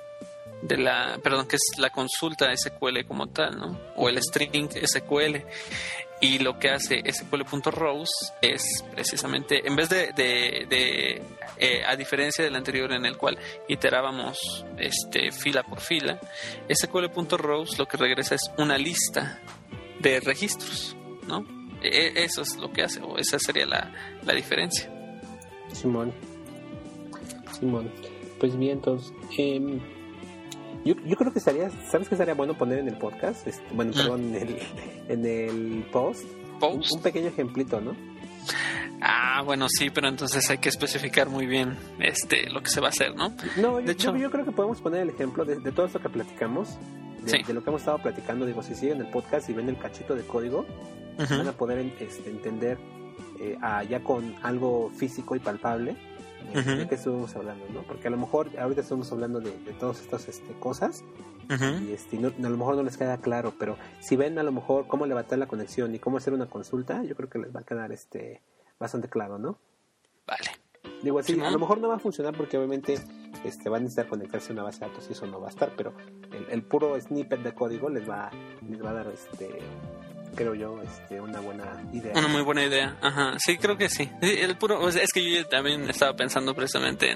B: es la consulta SQL como tal, ¿no? O el string SQL. Y lo que hace SQL.rows es precisamente, en vez de a diferencia del anterior en el cual iterábamos fila por fila, SQL.rows lo que regresa es una lista de registros, ¿no? Eso es lo que hace, o esa sería la diferencia.
C: Simón. Pues bien, entonces yo creo que ¿sabes qué estaría bueno poner en el podcast? Perdón, en el post. Un pequeño ejemplito, ¿no?
B: Bueno, sí, pero entonces hay que especificar muy bien lo que se va a hacer, ¿no?
C: No, yo creo que podemos poner el ejemplo de todo esto que platicamos, de lo que hemos estado platicando. Si siguen el podcast y ven el cachito de código, van a poder entender ya con algo físico y palpable de qué estuvimos hablando, ¿no? Porque a lo mejor ahorita estamos hablando de todas estas cosas, y a lo mejor no les queda claro, pero si ven a lo mejor cómo levantar la conexión y cómo hacer una consulta, yo creo que les va a quedar bastante claro, ¿no?
B: Vale.
C: Así, a lo mejor no va a funcionar porque obviamente va a necesitar conectarse a una base de datos y eso no va a estar, pero el puro snippet de código les va a dar creo yo, una buena idea.
B: Una muy buena idea, ajá, sí, creo que sí. Es que yo también estaba pensando precisamente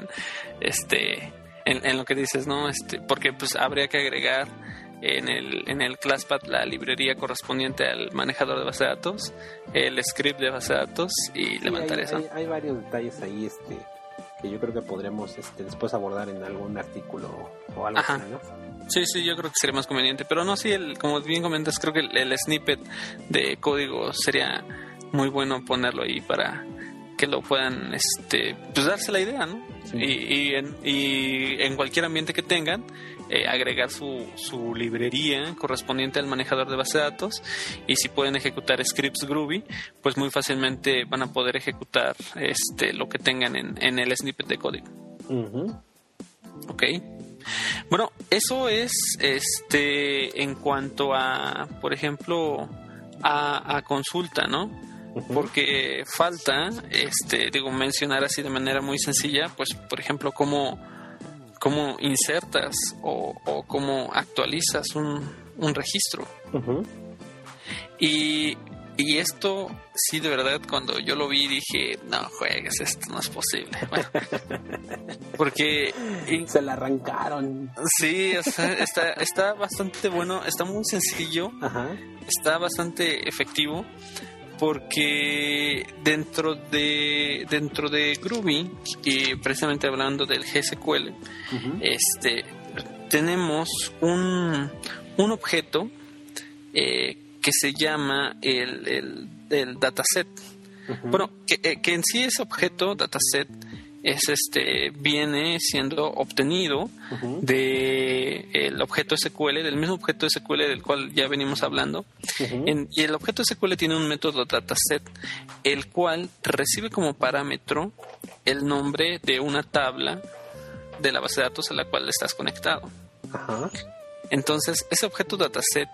B: en lo que dices, ¿no? Porque pues habría que agregar en el ClassPath la librería correspondiente al manejador de base de datos, el script de base de datos y levantar eso.
C: Hay varios detalles ahí, que yo creo que podremos después abordar en algún artículo o algo así, ¿no?
B: Sí, yo creo que sería más conveniente. Pero no, sí, como bien comentas, creo que el snippet de código sería muy bueno ponerlo ahí para que lo puedan pues darse la idea, ¿no? Sí. Y en cualquier ambiente que tengan, agregar su librería correspondiente al manejador de base de datos, y si pueden ejecutar scripts Groovy, pues muy fácilmente van a poder ejecutar lo que tengan en el snippet de código. Ok. Bueno, eso es en cuanto a, por ejemplo, a consulta, ¿no? Porque falta mencionar así de manera muy sencilla, pues por ejemplo, cómo insertas o cómo actualizas un registro. Y Y esto, sí, de verdad, cuando yo lo vi dije, no juegues, esto no es posible. Bueno, porque...
C: Se la arrancaron.
B: Sí, o sea, está bastante bueno, está muy sencillo,
C: Ajá.
B: está bastante efectivo, porque dentro de Groovy, y precisamente hablando del GSQL,
C: Uh-huh.
B: tenemos un objeto que se llama el dataset.
C: Uh-huh.
B: Bueno, que en sí ese objeto, dataset, viene siendo obtenido
C: Uh-huh.
B: de el objeto SQL, del mismo objeto SQL del cual ya venimos hablando.
C: Uh-huh.
B: Y el objeto SQL tiene un método dataset, el cual recibe como parámetro el nombre de una tabla de la base de datos a la cual estás conectado.
C: Ajá.
B: Entonces, ese objeto dataset,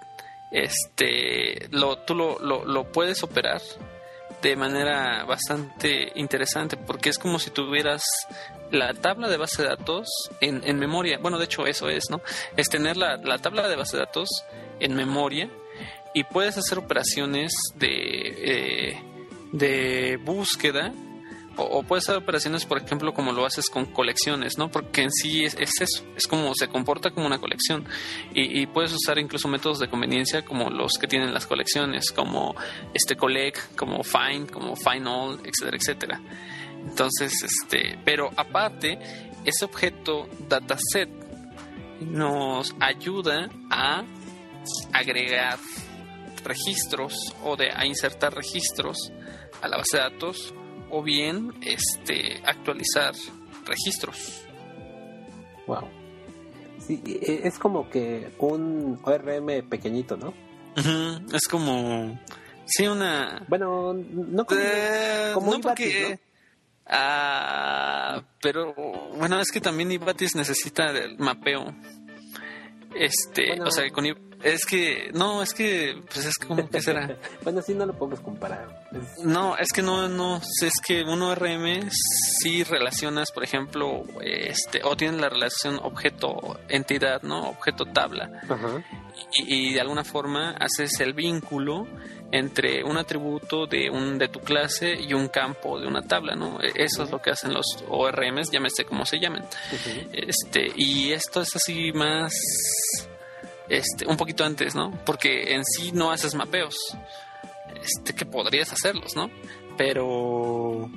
B: tú lo puedes operar de manera bastante interesante, porque es como si tuvieras la tabla de base de datos en memoria. Bueno, de hecho eso es, ¿no? Es tener la tabla de base de datos en memoria, y puedes hacer operaciones de búsqueda, o puedes hacer operaciones, por ejemplo, como lo haces con colecciones, ¿no? Porque en sí es eso, es como se comporta como una colección, y puedes usar incluso métodos de conveniencia como los que tienen las colecciones, como collect, como find all, etcétera, etcétera. Entonces, pero aparte, ese objeto dataset nos ayuda a agregar registros a insertar registros a la base de datos, o bien actualizar registros.
C: Wow. Sí, es como que un ORM pequeñito, ¿no?
B: Uh-huh. Es como... Sí, una...
C: Bueno, no como, como
B: no
C: Ibatis,
B: porque...
C: ¿no?
B: Pero bueno, es que también Ibatis necesita del mapeo.
C: Bueno,
B: o sea, es que pues es como que será.
C: Bueno, sí, no lo podemos comparar.
B: No, es que no, es que un ORM sí relacionas, por ejemplo, o tienen la relación objeto-entidad, ¿no? Objeto-tabla.
C: Ajá.
B: Y de alguna forma haces el vínculo entre un atributo de tu clase y un campo de una tabla, ¿no? Eso es lo que hacen los ORMs, llámese como se llamen.
C: Uh-huh.
B: Y esto es así más un poquito antes, ¿no? Porque en sí no haces mapeos, que podrías hacerlos, ¿no? Pero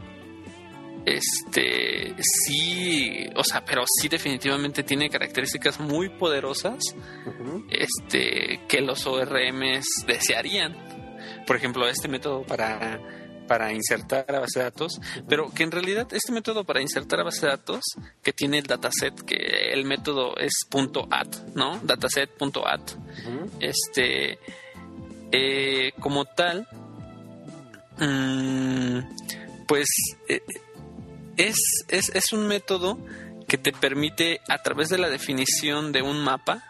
B: sí, o sea, pero sí definitivamente tiene características muy poderosas,
C: Uh-huh.
B: que los ORMs desearían. Por ejemplo, este método para insertar a base de datos, uh-huh. Pero que en realidad este método para insertar a base de datos, que tiene el dataset, que el método es .add, ¿no? Dataset.add.
C: Uh-huh.
B: Como tal, pues es un método que te permite, a través de la definición de un mapa,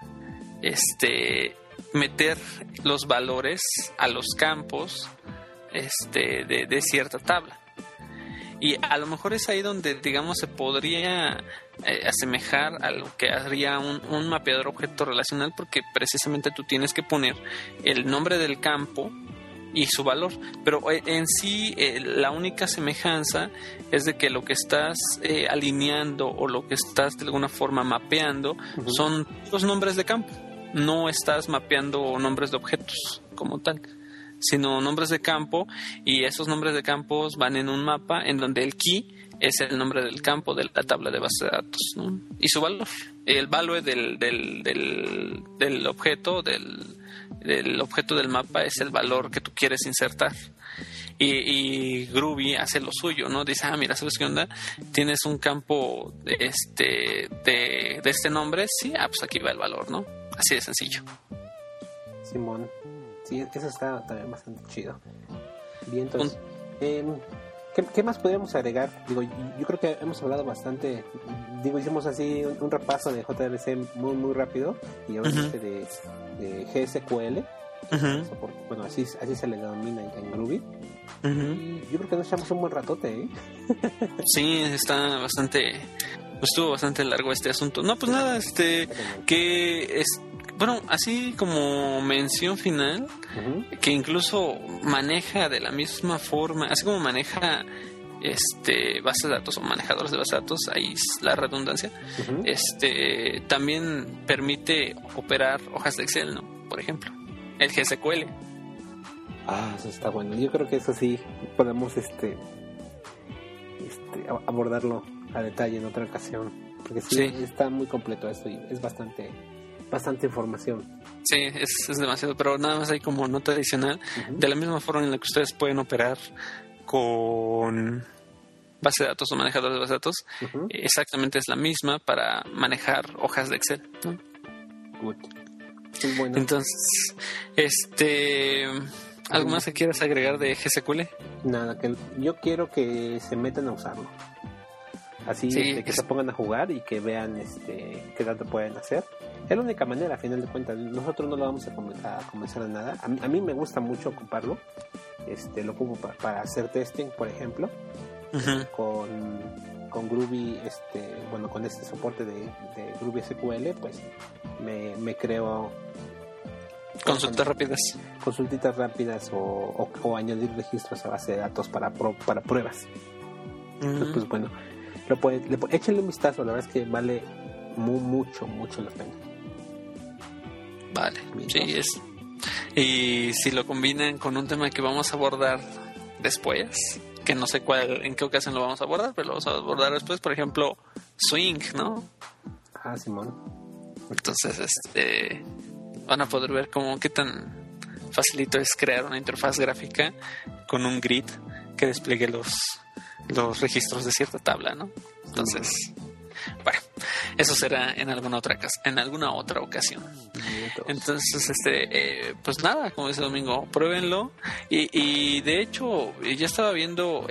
B: meter los valores a los campos de cierta tabla. Y a lo mejor es ahí donde, digamos, se podría asemejar a lo que haría un mapeador objeto relacional, porque precisamente tú tienes que poner el nombre del campo y su valor, pero en sí la única semejanza es de que lo que estás alineando, o lo que estás de alguna forma mapeando, uh-huh. Son los nombres de campo. No estás mapeando nombres de objetos como tal, sino nombres de campo, y esos nombres de campos van en un mapa en donde el key es el nombre del campo de la tabla de base de datos, ¿no? Y su valor, el value del objeto, del objeto del mapa, es el valor que tú quieres insertar. Y Groovy hace lo suyo, ¿no? Dice, mira, ¿sabes qué onda? Tienes un campo de este nombre, sí, pues aquí va el valor, ¿no? Así de sencillo.
C: Simón. Sí, eso está también bastante chido. Bien, entonces, ¿qué más podríamos agregar? Digo, yo creo que hemos hablado bastante. Digo, hicimos así un repaso de JDBC muy, muy rápido, y obviamente uh-huh. de GSQL.
B: Uh-huh.
C: Bueno, así se le denomina en Groovy.
B: Uh-huh.
C: Y yo creo que nos echamos un buen ratote, ¿eh?
B: Sí, está bastante... Estuvo bastante largo este asunto. No, pues nada, que bueno, así como mención final, que incluso maneja de la misma forma, así como maneja bases de datos o manejadores de bases de datos, ahí es la redundancia, también permite operar hojas de Excel, ¿no? Por ejemplo, el GSQL.
C: Eso está bueno. Yo creo que eso sí podemos abordarlo a detalle en otra ocasión, porque sí. Está muy completo esto y es bastante información. Sí,
B: es demasiado, pero nada más hay como nota adicional, de la misma forma en la que ustedes pueden operar con base de datos o manejadores de base de datos, exactamente es la misma para manejar hojas de Excel, ¿no?
C: Good. Muy bueno.
B: Entonces, ¿algo más que quieras agregar de GSQL?
C: Nada, que yo quiero que se metan a usarlo. Así que se pongan a jugar y que vean qué tanto pueden hacer. Es la única manera, a final de cuentas. Nosotros no lo vamos a comenzar a nada. A mí me gusta mucho ocuparlo. Lo ocupo para hacer testing, por ejemplo. Con Groovy, con este soporte de Groovy SQL, pues me creo
B: consultas
C: rápidas o añadir registros a base de datos para pruebas. Entonces, pues bueno, échenle un vistazo, la verdad es que vale mucho la pena.
B: Vale, sí es. Y si lo combinan con un tema que vamos a abordar después, que no sé en qué ocasión lo vamos a abordar, pero lo vamos a abordar después, por ejemplo, Swing, ¿no?
C: Simón.
B: Entonces, van a poder ver qué tan facilito es crear una interfaz gráfica con un grid que despliegue los registros de cierta tabla, ¿no? Entonces, bueno, eso será en alguna otra ocasión. Entonces, pues nada, como dice Domingo, pruébenlo. Y de hecho, ya estaba viendo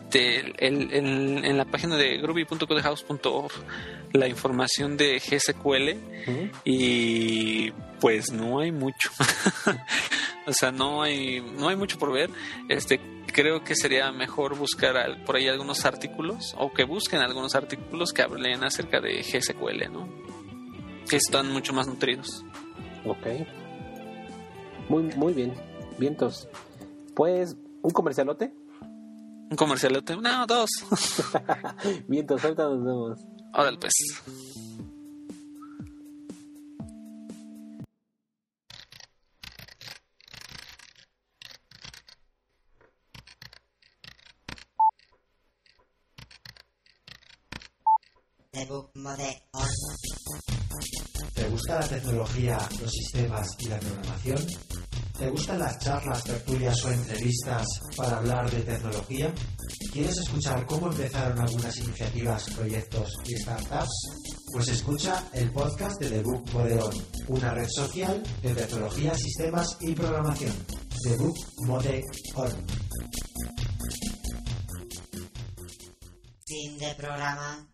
B: en la página de groovy.codehouse.org la información de GSQL y pues no hay mucho. O sea, no hay mucho por ver. Creo que sería mejor buscar por ahí algunos artículos, o que busquen algunos artículos que hablen acerca de GSQL, ¿no? Que están mucho más nutridos.
C: Ok. Muy bien. Vientos. Pues, ¿un comercialote?
B: ¿Un comercialote? No, 2.
C: Vientos, ahorita nos vemos.
B: Órale, pues.
E: ¿Te gusta la tecnología, los sistemas y la programación? ¿Te gustan las charlas, tertulias o entrevistas para hablar de tecnología? ¿Quieres escuchar cómo empezaron algunas iniciativas, proyectos y startups? Pues escucha el podcast de The Book Mode On, una red social de tecnología, sistemas y programación. The Book Mode On.
F: Fin de programa.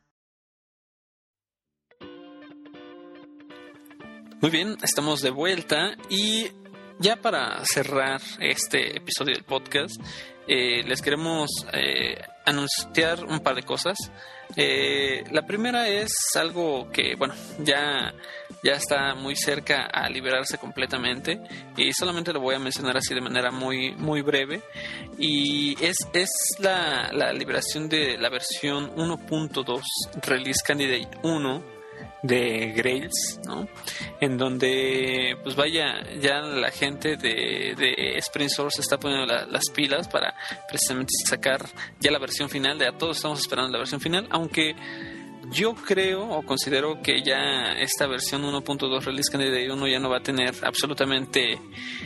B: Muy bien, estamos de vuelta y ya para cerrar este episodio del podcast, les queremos anunciar un par de cosas. La primera es algo que, bueno, ya está muy cerca a liberarse completamente y solamente lo voy a mencionar así de manera muy, muy breve, y es la liberación de la versión 1.2 Release Candidate 1 de Grails, ¿no? En donde pues vaya, ya la gente de Spring Source está poniendo las pilas para precisamente sacar ya la versión final. Todos estamos esperando la versión final, aunque yo creo o considero que ya esta versión 1.2 Release Candidate 1 ya no va a tener absolutamente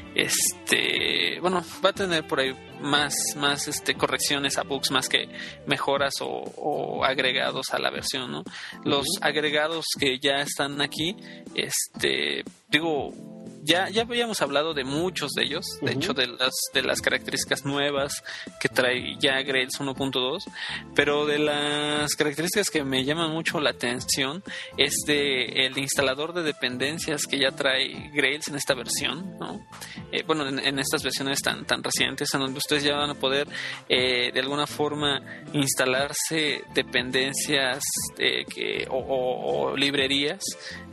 B: va a tener por ahí más correcciones a bugs más que mejoras o agregados a la versión, ¿no? Los agregados que ya están aquí, ya habíamos hablado de muchos de ellos, de hecho de las características nuevas que trae ya Grails 1.2, pero de las características que me llaman mucho la atención es el instalador de dependencias que ya trae Grails en esta versión, ¿no? En estas versiones tan recientes, en donde ustedes ya van a poder de alguna forma instalarse dependencias o librerías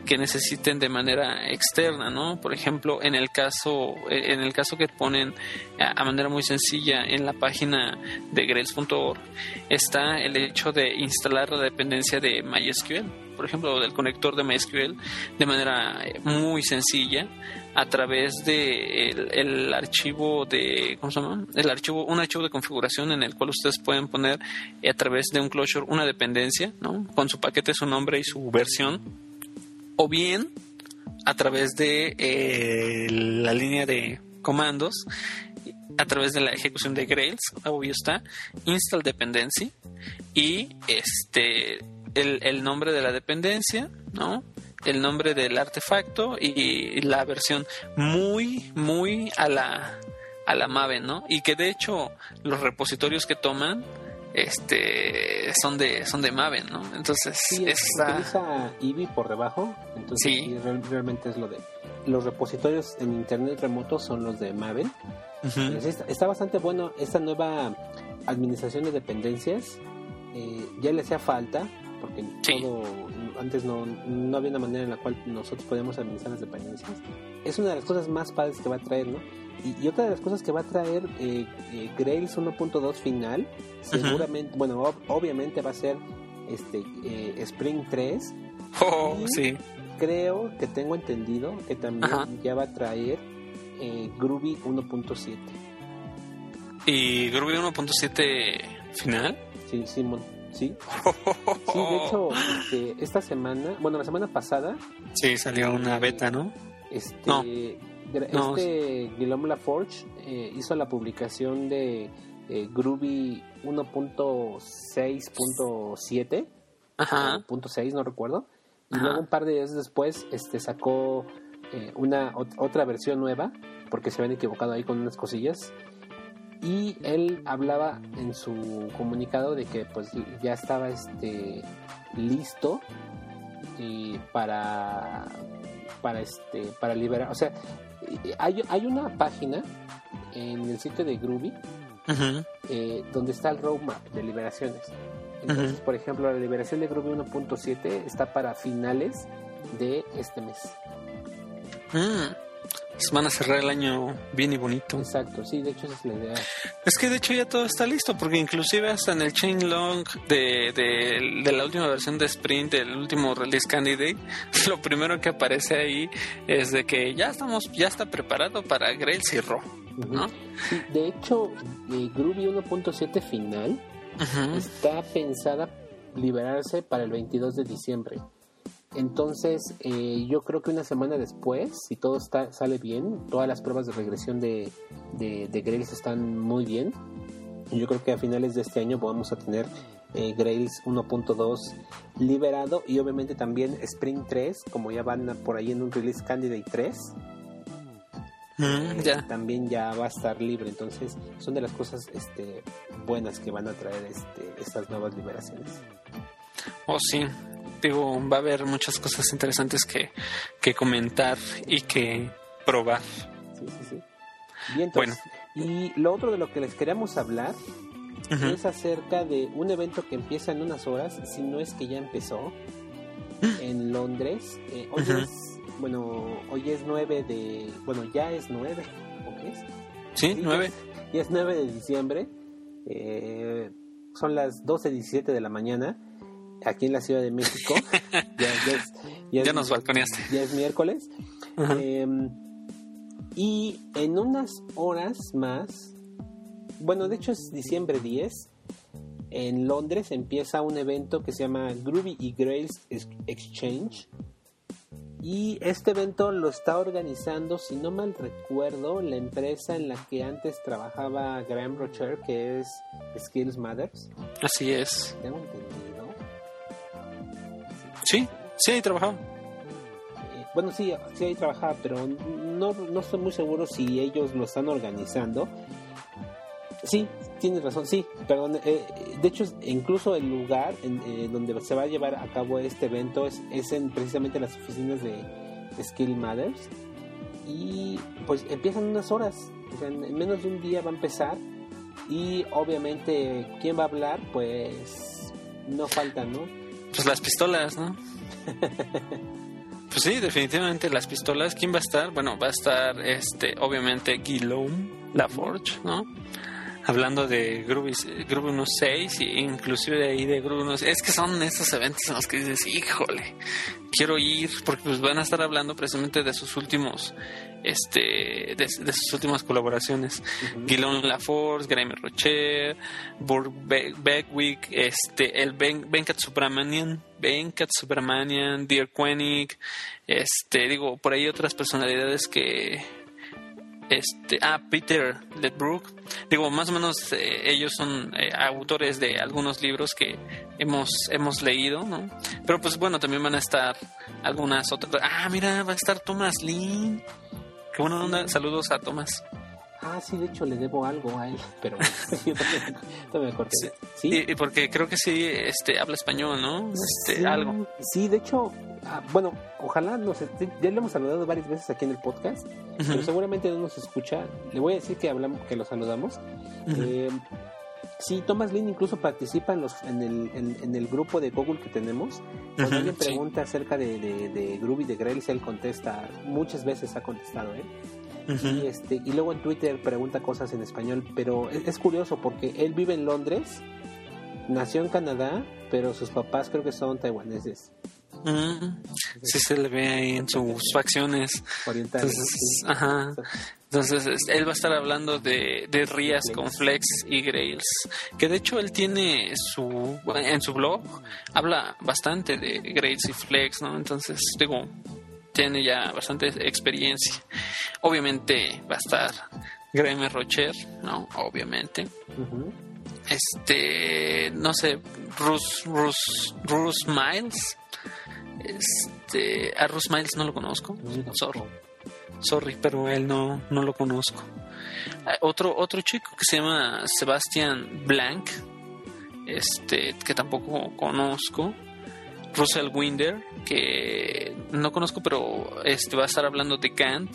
B: que necesiten de manera externa, ¿no? Por ejemplo, en el caso que ponen a manera muy sencilla en la página de Grails.org está el hecho de instalar la dependencia de MySQL, por ejemplo, del conector de MySQL de manera muy sencilla a través de el archivo de, ¿cómo se llama? Un archivo de configuración en el cual ustedes pueden poner a través de un closure una dependencia, ¿no? Con su paquete, su nombre y su versión, o bien a través de la línea de comandos, a través de la ejecución de Grails, obvio está, install dependency y el nombre de la dependencia, ¿no? El nombre del artefacto y la versión muy a la Maven, ¿no? Y que de hecho los repositorios que toman son de Maven, ¿no? Entonces
C: sí, utiliza Eevee por debajo, entonces sí, realmente es lo de los repositorios en internet remoto son los de Maven. Uh-huh. Está bastante bueno esta nueva administración de dependencias. Ya le hacía falta porque antes no había una manera en la cual nosotros podíamos administrar las dependencias. Es una de las cosas más padres que va a traer, ¿no? Y otra de las cosas que va a traer Grails 1.2 final, seguramente, bueno, obviamente va a ser Spring 3.
B: Sí.
C: Creo que tengo entendido que también ya va a traer Groovy 1.7.
B: ¿Y Groovy 1.7 final?
C: Sí, Simón. Sí. Sí, de hecho, esta semana, bueno, la semana pasada.
B: Sí, salió una beta, ¿no?
C: Guillaume Laforge hizo la publicación de Groovy 1.6.7 .6, no recuerdo. Y luego un par de días después sacó otra versión nueva, porque se habían equivocado ahí con unas cosillas. Y él hablaba en su comunicado de que pues ya estaba listo para liberar. O sea, hay una página en el sitio de Groovy donde está el roadmap de liberaciones. Entonces, por ejemplo, la liberación de Groovy 1.7 está para finales de este mes.
B: Van a cerrar el año bien y bonito.
C: Exacto, sí, de hecho esa es la idea.
B: Es que de hecho ya todo está listo, porque inclusive hasta en el changelog de la última versión de Sprint, del último release candidate, lo primero que aparece ahí es de que ya está preparado para Grails y Raw, ¿no?
C: Sí, de hecho, Groovy 1.7 final está pensada liberarse para el 22 de diciembre. Entonces, yo creo que una semana después, si todo sale bien, todas las pruebas de regresión de Grails están muy bien. Yo creo que a finales de este año vamos a tener Grails 1.2 liberado, y obviamente también Spring 3, como ya van por ahí en un Release Candidate 3. También ya va a estar libre. Entonces son de las cosas buenas que van a traer estas nuevas liberaciones.
B: Sí, digo, va a haber muchas cosas interesantes que comentar y que probar.
C: Sí. Bien, entonces, y lo otro de lo que les queríamos hablar es acerca de un evento que empieza en unas horas, si no es que ya empezó, en Londres. Hoy es 9 de... Bueno, ya es 9, ¿o qué es?
B: Sí, 9.
C: Ya es 9 de diciembre. Son las 12:17 de la mañana, aquí en la Ciudad de México. ya
B: nos balconeaste.
C: Ya es miércoles. Y en unas horas más, bueno, de hecho es diciembre 10, en Londres empieza un evento que se llama Groovy y Grails Exchange. Y este evento lo está organizando, si no mal recuerdo, la empresa en la que antes trabajaba Graham Rocher, que es Skills Matters.
B: Así es.
C: ¿Tengo entendido?
B: Sí, ahí trabajaba.
C: Bueno, sí, ahí trabajaba, pero no estoy muy seguro si ellos lo están organizando. Sí, tienes razón, sí, perdón. De hecho, incluso el lugar donde se va a llevar a cabo este evento es en precisamente las oficinas de Skill Matters. Y pues empiezan unas horas, o sea, en menos de un día va a empezar. Y obviamente, ¿quién va a hablar? Pues no falta, ¿no?
B: Pues las pistolas, ¿no? Pues sí, definitivamente las pistolas. ¿Quién va a estar? Bueno, va a estar obviamente Guillaume Laforge, ¿no? Hablando de Groovy 1.6 e inclusive de ahí de Groovy 1.6. Es que son estos eventos en los que dices, híjole, quiero ir, porque pues van a estar hablando precisamente de sus últimos de sus últimas colaboraciones. Guillaume Laforge, Graeme Rocher, Burt Beckwith, el Venkat Subramanian, Dear Koenig, digo, por ahí otras personalidades que Peter Ledbrook, digo, más o menos ellos son autores de algunos libros que hemos leído, ¿no? Pero pues bueno, también van a estar algunas otras. Mira, va a estar Thomas Lin. Qué buena onda, saludos a Thomas.
C: Sí, de hecho le debo algo a él, pero no me acordé. ¿Sí?
B: Y porque creo que sí habla español, ¿no?
C: Sí,
B: algo.
C: Sí, de hecho, bueno, ojalá ya le hemos saludado varias veces aquí en el podcast, pero seguramente no nos escucha. Le voy a decir que lo saludamos. Sí, Thomas Lin incluso participa en el grupo de Google que tenemos. Cuando alguien pregunta acerca de Groovy de Grails, él contesta, muchas veces ha contestado él. Y luego en Twitter pregunta cosas en español, pero es curioso porque él vive en Londres, nació en Canadá, pero sus papás creo que son taiwaneses.
B: Sí, se le ve ahí en sus facciones
C: orientales.
B: Entonces él va a estar hablando de RIAs con Flex y Grails, que de hecho él tiene en su blog habla bastante de Grails y Flex, ¿no? Entonces digo, tiene ya bastante experiencia. Obviamente va a estar Graeme Rocher, ¿no? Obviamente. No sé, Russ Miles. A Russ Miles no lo conozco. Sorry, pero él no lo conozco. Otro chico que se llama Sebastian Blank, que tampoco conozco. Russell Winder, que no conozco, pero va a estar hablando de Gantt.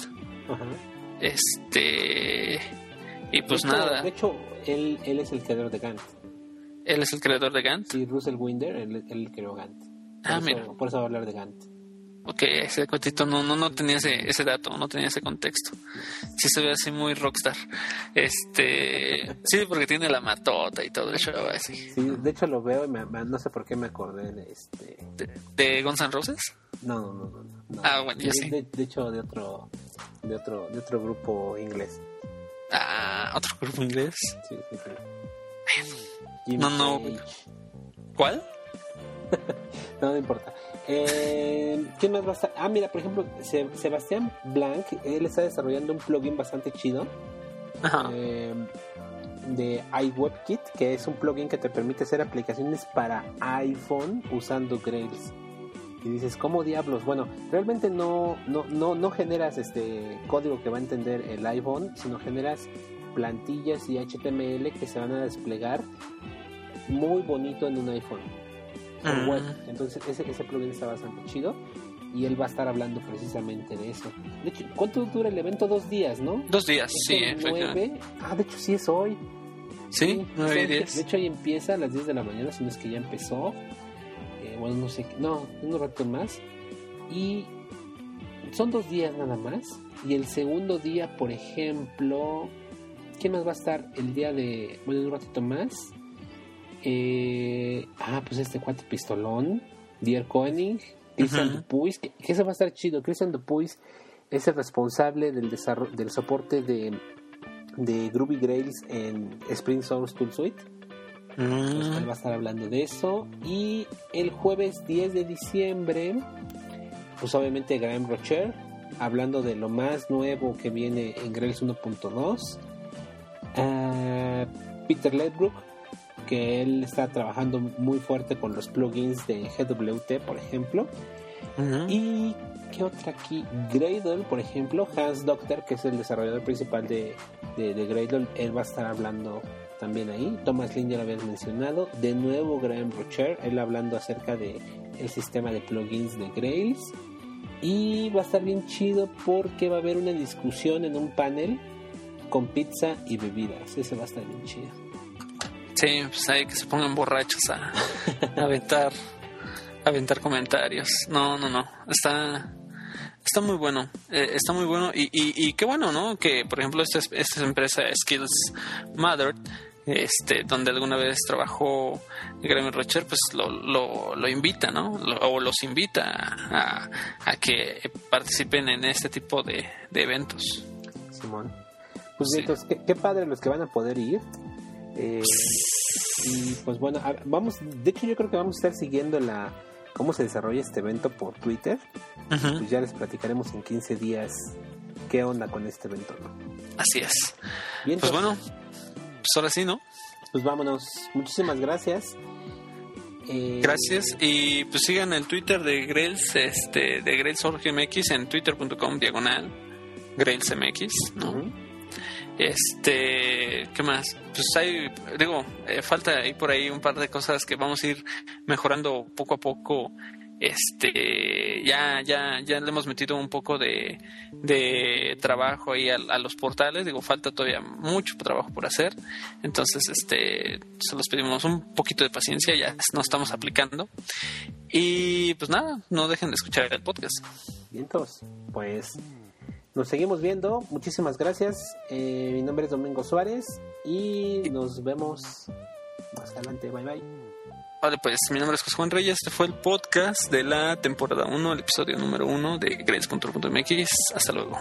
B: Y pues nada.
C: De hecho, él es el creador de Gantt.
B: ¿Él es el creador de Gantt?
C: Sí, Russell Winder, él creó Gantt.
B: Mira.
C: Por eso va a hablar de Gantt.
B: Ok, ese cuentito no tenía ese dato, no tenía ese contexto. Sí se ve así muy rockstar. Sí, porque tiene la matota y todo el show así.
C: Sí, de hecho lo veo y no sé por qué me acordé
B: ¿De Guns N' Roses?
C: No.
B: Bueno, yo sí.
C: De hecho de otro grupo inglés.
B: ¿Otro grupo inglés?
C: Sí.
B: No. ¿Cuál?
C: No importa. ¿Quién más va a estar? Mira, por ejemplo, Sebastián Blank, él está desarrollando un plugin bastante chido de iWebKit, que es un plugin que te permite hacer aplicaciones para iPhone usando Grails. Y dices, ¿cómo diablos? Bueno, realmente no generas código que va a entender el iPhone, sino generas plantillas y HTML que se van a desplegar muy bonito en un iPhone web. Entonces ese plugin está bastante chido y él va a estar hablando precisamente de eso. De hecho, ¿cuánto dura el evento? 2 días, ¿no?
B: 2 días, sí.
C: 9. De hecho sí es hoy.
B: Sí, 9 y 10.
C: De hecho ahí empieza a las 10 de la mañana, si no es que ya empezó. Bueno, no sé, un rato más. Y son 2 días nada más. Y el segundo día, por ejemplo, ¿quién más va a estar el día de... Bueno, un ratito más? Pues este cuate pistolón, Dear Koenig, Christian Dupuis, que ese va a estar chido. Christian Dupuis es el responsable del soporte de Groovy Grails en Spring Source Tool Suite. Entonces, él va a estar hablando de eso. Y el jueves 10 de diciembre, pues obviamente Graeme Rocher, hablando de lo más nuevo que viene en Grails 1.2. Peter Ledbrook, que él está trabajando muy fuerte con los plugins de GWT, por ejemplo. Y ¿qué otra aquí? Gradle, por ejemplo, Hans Doctor, que es el desarrollador principal de Gradle, él va a estar hablando también ahí. Thomas Lin ya lo habías mencionado. De nuevo Graeme Rocher, él hablando acerca de el sistema de plugins de Grails. Y va a estar bien chido porque va a haber una discusión en un panel con pizza y bebidas. Ese va a estar bien chido.
B: Sí, pues hay que se pongan borrachos a aventar comentarios. No. Está está muy bueno, y qué bueno, ¿no? Que por ejemplo esta empresa Skills Mother, donde alguna vez trabajó Graham Rocher, pues lo invita, ¿no? O los invita a que participen en este tipo de eventos.
C: Simón. Pues
B: Sí.
C: entonces, qué padre los que van a poder ir. Y pues bueno, vamos, de hecho yo creo que vamos a estar siguiendo cómo se desarrolla este evento por Twitter.
B: Ujú.
C: Pues ya les platicaremos en 15 días qué onda con este evento, ¿no?
B: Así es.
C: Bien,
B: Pues bueno, pues ahora sí, ¿no?
C: pues vámonos. Muchísimas gracias.
B: Gracias, y pues sigan el Twitter de Grails, de GrailsOrgMX en twitter.com/GrailsMX, ¿no?
C: Ujú.
B: ¿Qué más? Pues hay, falta ahí por ahí un par de cosas que vamos a ir mejorando poco a poco. Ya le hemos metido un poco de trabajo ahí a los portales. Falta todavía mucho trabajo por hacer. Entonces, se los pedimos un poquito de paciencia, ya nos estamos aplicando. Y pues nada, no dejen de escuchar el podcast.
C: Vientos, pues nos seguimos viendo. Muchísimas gracias. Mi nombre es Domingo Suárez y nos vemos más adelante. Bye bye.
B: Vale, pues mi nombre es José Juan Reyes. Este fue el podcast de la temporada 1, el episodio número 1 de Grails.mx. Hasta luego.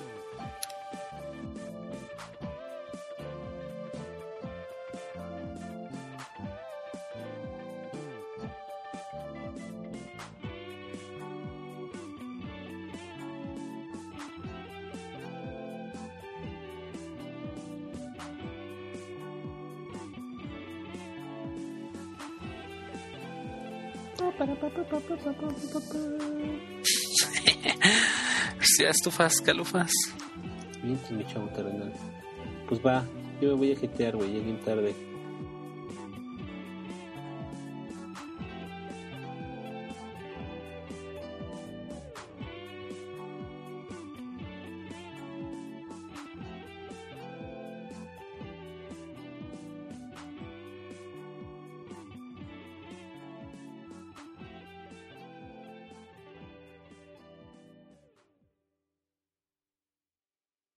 B: Si estufas, calufas.
C: Bien, mi chavo terrenal. Pues va, yo me voy a jetear, güey, ya bien tarde.